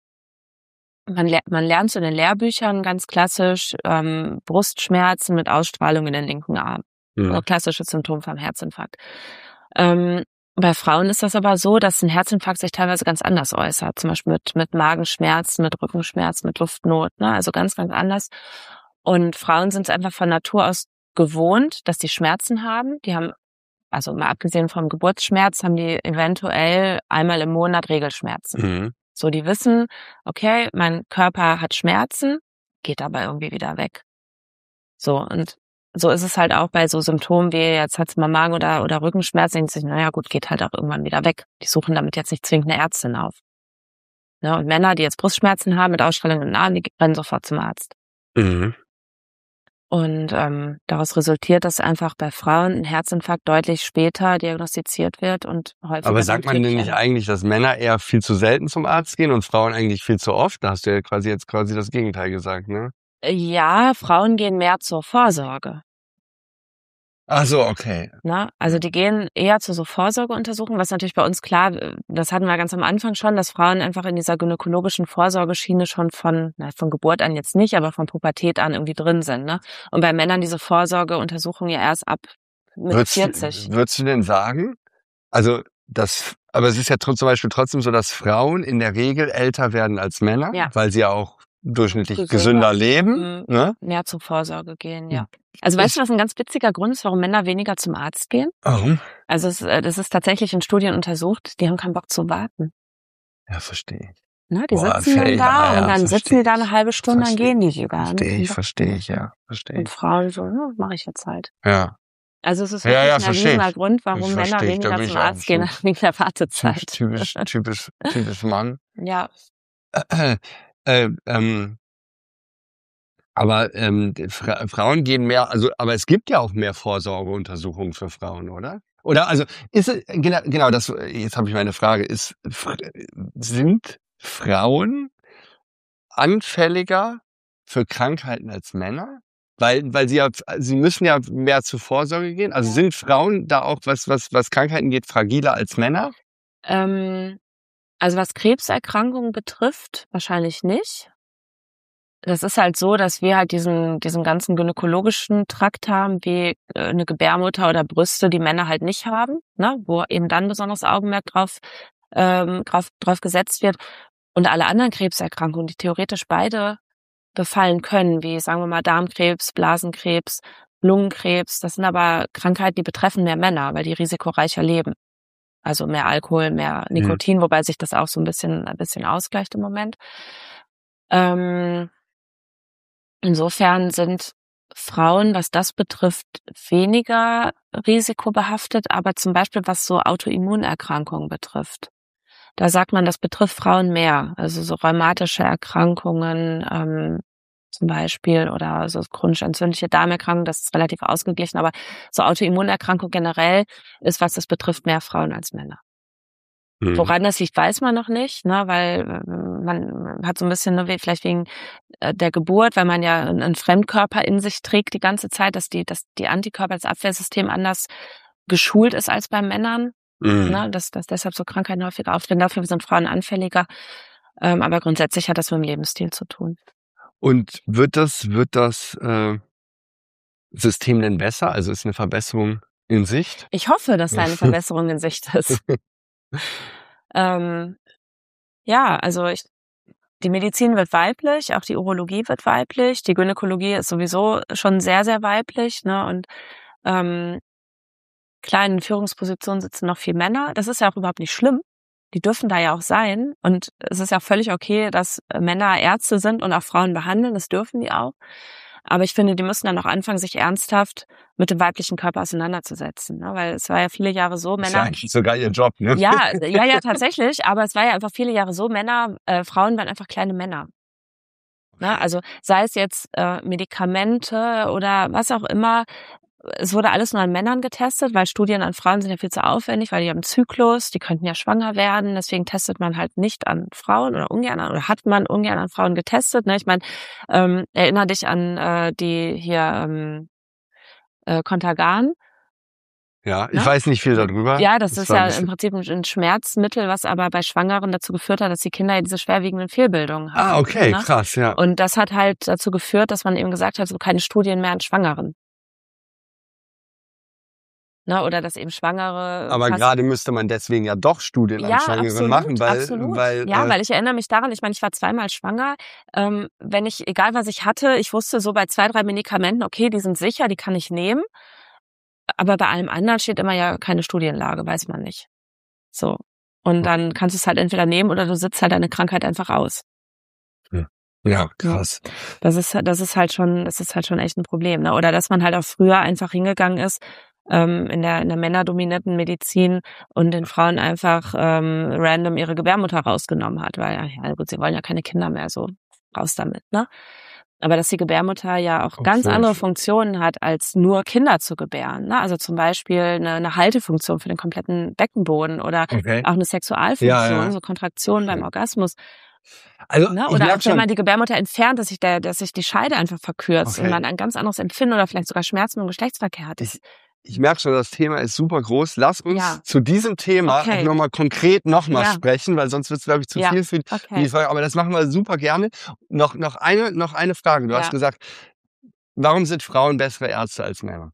Man, le- man lernt so in den Lehrbüchern ganz klassisch ähm, Brustschmerzen mit Ausstrahlung in den linken Arm. Mhm. So klassisches Symptom vom Herzinfarkt. Ähm, bei Frauen ist das aber so, dass ein Herzinfarkt sich teilweise ganz anders äußert. Zum Beispiel mit, mit Magenschmerzen, mit Rückenschmerzen, mit Luftnot, ne? Also ganz, ganz anders. Und Frauen sind es einfach von Natur aus gewohnt, dass die Schmerzen haben. Die haben, also mal abgesehen vom Geburtsschmerz, haben die eventuell einmal im Monat Regelschmerzen. Mhm. So, die wissen, okay, mein Körper hat Schmerzen, geht aber irgendwie wieder weg. So, und so ist es halt auch bei so Symptomen wie, jetzt hat's mal Magen- oder, oder Rückenschmerzen, denken sich, naja gut, geht halt auch irgendwann wieder weg. Die suchen damit jetzt nicht zwingend eine Ärztin auf. Ne? Und Männer, die jetzt Brustschmerzen haben mit Ausstrahlung im Arm, die rennen sofort zum Arzt. Mhm. Und ähm, daraus resultiert, dass einfach bei Frauen ein Herzinfarkt deutlich später diagnostiziert wird und häufiger. Aber sagt man denn nicht endet. eigentlich, dass Männer eher viel zu selten zum Arzt gehen und Frauen eigentlich viel zu oft? Da hast du ja quasi jetzt quasi das Gegenteil gesagt, ne? Ja, Frauen gehen mehr zur Vorsorge. Ach so, okay. Ne? Also die gehen eher zu so Vorsorgeuntersuchungen, was natürlich bei uns klar, das hatten wir ganz am Anfang schon, dass Frauen einfach in dieser gynäkologischen Vorsorgeschiene schon von, na, von Geburt an jetzt nicht, aber von Pubertät an irgendwie drin sind. Ne? Und bei Männern diese Vorsorgeuntersuchungen ja erst ab mit Würdest, vierzig. Würdest du denn sagen, also das, aber es ist ja tr- zum Beispiel trotzdem so, dass Frauen in der Regel älter werden als Männer, Ja. weil sie ja auch durchschnittlich Gesünder. gesünder leben, Mhm. ne? Mehr zur Vorsorge gehen, ja. Also weißt du, was ein ganz witziger Grund ist, warum Männer weniger zum Arzt gehen? Warum? Also es, äh, das ist tatsächlich in Studien untersucht, die haben keinen Bock zu warten. Ja, verstehe ich. Ne, die Boah, sitzen dann ja, da ja, und dann versteh sitzen die da ich. eine halbe Stunde, dann Versteh gehen die sogar. Verstehe ich, verstehe ich, ja, verstehe Und ich. Frauen so, ja, mache ich jetzt halt. Ja. Also es ist Ja, wirklich ja, ein versteh erwiesener ich. Grund, warum Ich Männer versteh ich, da weniger bin ich zum auch Arzt gehen, so wegen der Wartezeit. Typisch, typisch, typisch Mann. Ja. Äh, äh, ähm, aber ähm, Fra Frauen gehen mehr, also aber es gibt ja auch mehr Vorsorgeuntersuchungen für Frauen, oder? Oder also ist es genau, genau das. Jetzt habe ich meine Frage: Ist sind Frauen anfälliger für Krankheiten als Männer? Weil weil sie ja sie müssen ja mehr zur Vorsorge gehen. Also Ja. sind Frauen da auch was was was Krankheiten geht fragiler als Männer? Ähm, also was Krebserkrankungen betrifft, wahrscheinlich nicht. Das ist halt so, dass wir halt diesen diesen ganzen gynäkologischen Trakt haben, wie äh, eine Gebärmutter oder Brüste, die Männer halt nicht haben, ne, wo eben dann besonders Augenmerk drauf ähm, drauf drauf gesetzt wird. Und alle anderen Krebserkrankungen, die theoretisch beide befallen können, wie sagen wir mal Darmkrebs, Blasenkrebs, Lungenkrebs, das sind aber Krankheiten, die betreffen mehr Männer, weil die risikoreicher leben. Also mehr Alkohol, mehr Nikotin, mhm. wobei sich das auch so ein bisschen ein bisschen ausgleicht im Moment. Ähm, insofern sind Frauen, was das betrifft, weniger risikobehaftet, aber zum Beispiel was so Autoimmunerkrankungen betrifft, da sagt man, das betrifft Frauen mehr, also so rheumatische Erkrankungen ähm, zum Beispiel oder so chronisch entzündliche Darmerkrankungen, das ist relativ ausgeglichen, aber so Autoimmunerkrankung generell ist, was das betrifft, mehr Frauen als Männer. Mhm. Woran das liegt, weiß man noch nicht, ne, weil man hat so ein bisschen, ne, vielleicht wegen der Geburt, weil man ja einen Fremdkörper in sich trägt die ganze Zeit, dass die, dass die Antikörper, das Abwehrsystem anders geschult ist als bei Männern. Mhm. Ne, dass, dass deshalb so Krankheiten häufiger auftreten. Dafür sind Frauen anfälliger. Ähm, aber grundsätzlich hat das mit dem Lebensstil zu tun. Und wird das, wird das äh, System denn besser? Also ist eine Verbesserung in Sicht? Ich hoffe, dass da eine Verbesserung in Sicht ist. ähm, ja, also ich, die Medizin wird weiblich, auch die Urologie wird weiblich. Die Gynäkologie ist sowieso schon sehr, sehr weiblich. Ne? Und ähm, kleinen Führungspositionen sitzen noch viel Männer. Das ist ja auch überhaupt nicht schlimm. Die dürfen da ja auch sein. Und es ist ja völlig okay, dass Männer Ärzte sind und auch Frauen behandeln. Das dürfen die auch. Aber ich finde, die müssen dann auch anfangen, sich ernsthaft mit dem weiblichen Körper auseinanderzusetzen, ne? Weil es war ja viele Jahre so, Männer... Ist ja eigentlich sogar ihr Job, ne? Ja, ja, ja, tatsächlich. Aber es war ja einfach viele Jahre so, Männer, äh, Frauen waren einfach kleine Männer. Ne? Also sei es jetzt äh, Medikamente oder was auch immer, es wurde alles nur an Männern getestet, weil Studien an Frauen sind ja viel zu aufwendig, weil die haben Zyklus, die könnten ja schwanger werden, deswegen testet man halt nicht an Frauen oder ungern an, oder hat man ungern an Frauen getestet. Ne? Ich meine, ähm, erinnere dich an äh, die hier ähm, äh, Contergan. Ja, ich Ne? weiß nicht viel darüber. Ja, das, das ist ja ein im Prinzip ein Schmerzmittel, was aber bei Schwangeren dazu geführt hat, dass die Kinder diese schwerwiegenden Fehlbildungen haben. Ah, okay, ne? krass, ja. Und das hat halt dazu geführt, dass man eben gesagt hat, so keine Studien mehr an Schwangeren. Ne, oder dass eben Schwangere... Aber gerade müsste man deswegen ja doch Studien ja, an Schwangeren absolut, machen, weil, absolut. weil ja, äh, weil ich erinnere mich daran, ich meine, ich war zweimal schwanger. Ähm, wenn ich, egal was ich hatte, ich wusste so bei zwei, drei Medikamenten, okay, die sind sicher, die kann ich nehmen. Aber bei allem anderen steht immer ja keine Studienlage, weiß man nicht. So. Und dann kannst du es halt entweder nehmen oder du sitzt halt deine Krankheit einfach aus. ja, krass. Das ist, das ist halt schon, das ist halt schon echt ein Problem, ne? Oder dass man halt auch früher einfach hingegangen ist, ähm, in der, in der männerdominierten Medizin und den Frauen einfach, ähm, random ihre Gebärmutter rausgenommen hat, weil, ja, gut, sie wollen ja keine Kinder mehr, so raus damit, ne? Aber dass die Gebärmutter ja auch ganz Obwohl andere ich- Funktionen hat, als nur Kinder zu gebären, ne? Also zum Beispiel eine, eine Haltefunktion für den kompletten Beckenboden oder Okay. auch eine Sexualfunktion, Ja, ja. so Kontraktion beim Orgasmus. Also, Ne? ich Oder merk auch wenn schon, man die Gebärmutter entfernt, dass sich der, dass sich die Scheide einfach verkürzt Okay. und man ein ganz anderes Empfinden oder vielleicht sogar Schmerzen im Geschlechtsverkehr hat. ich, ich merke schon, das Thema ist super groß. Lass uns Ja. zu diesem Thema Okay. auch nochmal konkret nochmal Ja. sprechen, weil sonst wird es, glaube ich, zu Ja. viel für Okay. die Frage. Aber das machen wir super gerne. Noch, noch, eine, noch eine Frage. Du Ja. hast gesagt, warum sind Frauen bessere Ärzte als Männer?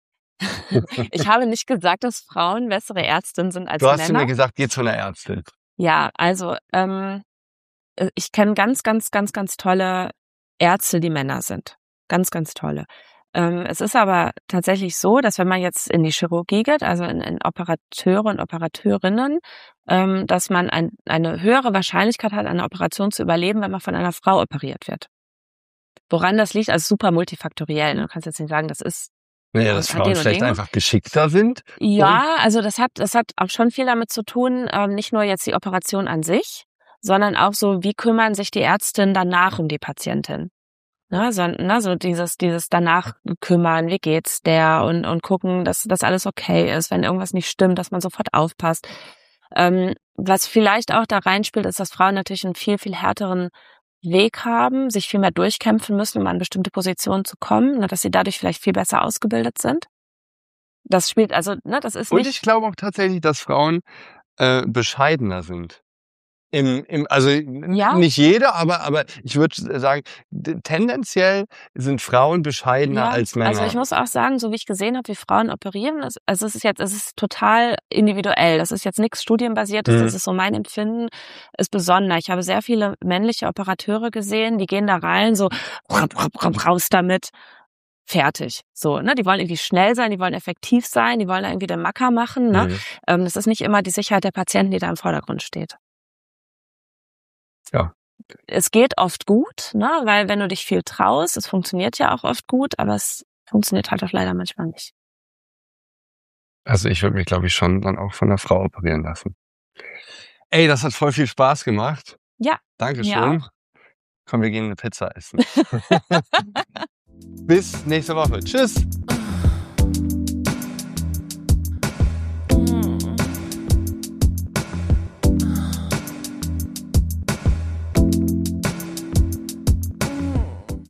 Ich habe nicht gesagt, dass Frauen bessere Ärztinnen sind als Du hast zu Männer. mir gesagt, geh zu einer Ärztin. Ja, also ähm, ich kenne ganz, ganz, ganz, ganz tolle Ärzte, die Männer sind. Ganz, ganz tolle. Ähm, es ist aber tatsächlich so, dass wenn man jetzt in die Chirurgie geht, also in, in Operateure und Operateurinnen, ähm, dass man ein, eine höhere Wahrscheinlichkeit hat, eine Operation zu überleben, wenn man von einer Frau operiert wird. Woran das liegt, also super multifaktoriell. Du kannst jetzt nicht sagen, das ist Naja, dass Das hat Frauen den und vielleicht den. einfach geschickter sind. Ja, also das hat das hat auch schon viel damit zu tun, ähm, nicht nur jetzt die Operation an sich, sondern auch so, wie kümmern sich die Ärztinnen danach um die Patientin. Ne, so, ne, so dieses dieses danach kümmern, wie geht's der und und gucken, dass das alles okay ist, wenn irgendwas nicht stimmt, dass man sofort aufpasst. Ähm, was vielleicht auch da reinspielt, ist, dass Frauen natürlich einen viel viel härteren Weg haben, sich viel mehr durchkämpfen müssen, um an bestimmte Positionen zu kommen, ne, dass sie dadurch vielleicht viel besser ausgebildet sind. Das spielt also, ne, das ist Und nicht ich glaube auch tatsächlich, dass Frauen äh, bescheidener sind. Im, im, also Ja. nicht jeder, aber, aber ich würde sagen, d- tendenziell sind Frauen bescheidener Ja, als Männer. also ich muss auch sagen, so wie ich gesehen habe, wie Frauen operieren, es- also es ist jetzt, es ist total individuell. Das ist jetzt nichts studienbasiertes, Mhm. das ist so mein Empfinden, ist besonders. Ich habe sehr viele männliche Operateure gesehen, die gehen da rein, so raus damit, fertig. So, ne, die wollen irgendwie schnell sein, die wollen effektiv sein, die wollen da irgendwie den Macker machen, ne. Mhm. Ähm, das ist nicht immer die Sicherheit der Patienten, die da im Vordergrund steht. Ja. Es geht oft gut, ne, weil wenn du dich viel traust, es funktioniert ja auch oft gut, aber es funktioniert halt auch leider manchmal nicht. Also ich würde mich, glaube ich, schon dann auch von einer Frau operieren lassen. Ey, das hat voll viel Spaß gemacht. Ja, Dankeschön. mir Komm, wir gehen eine Pizza essen. Bis nächste Woche. Tschüss.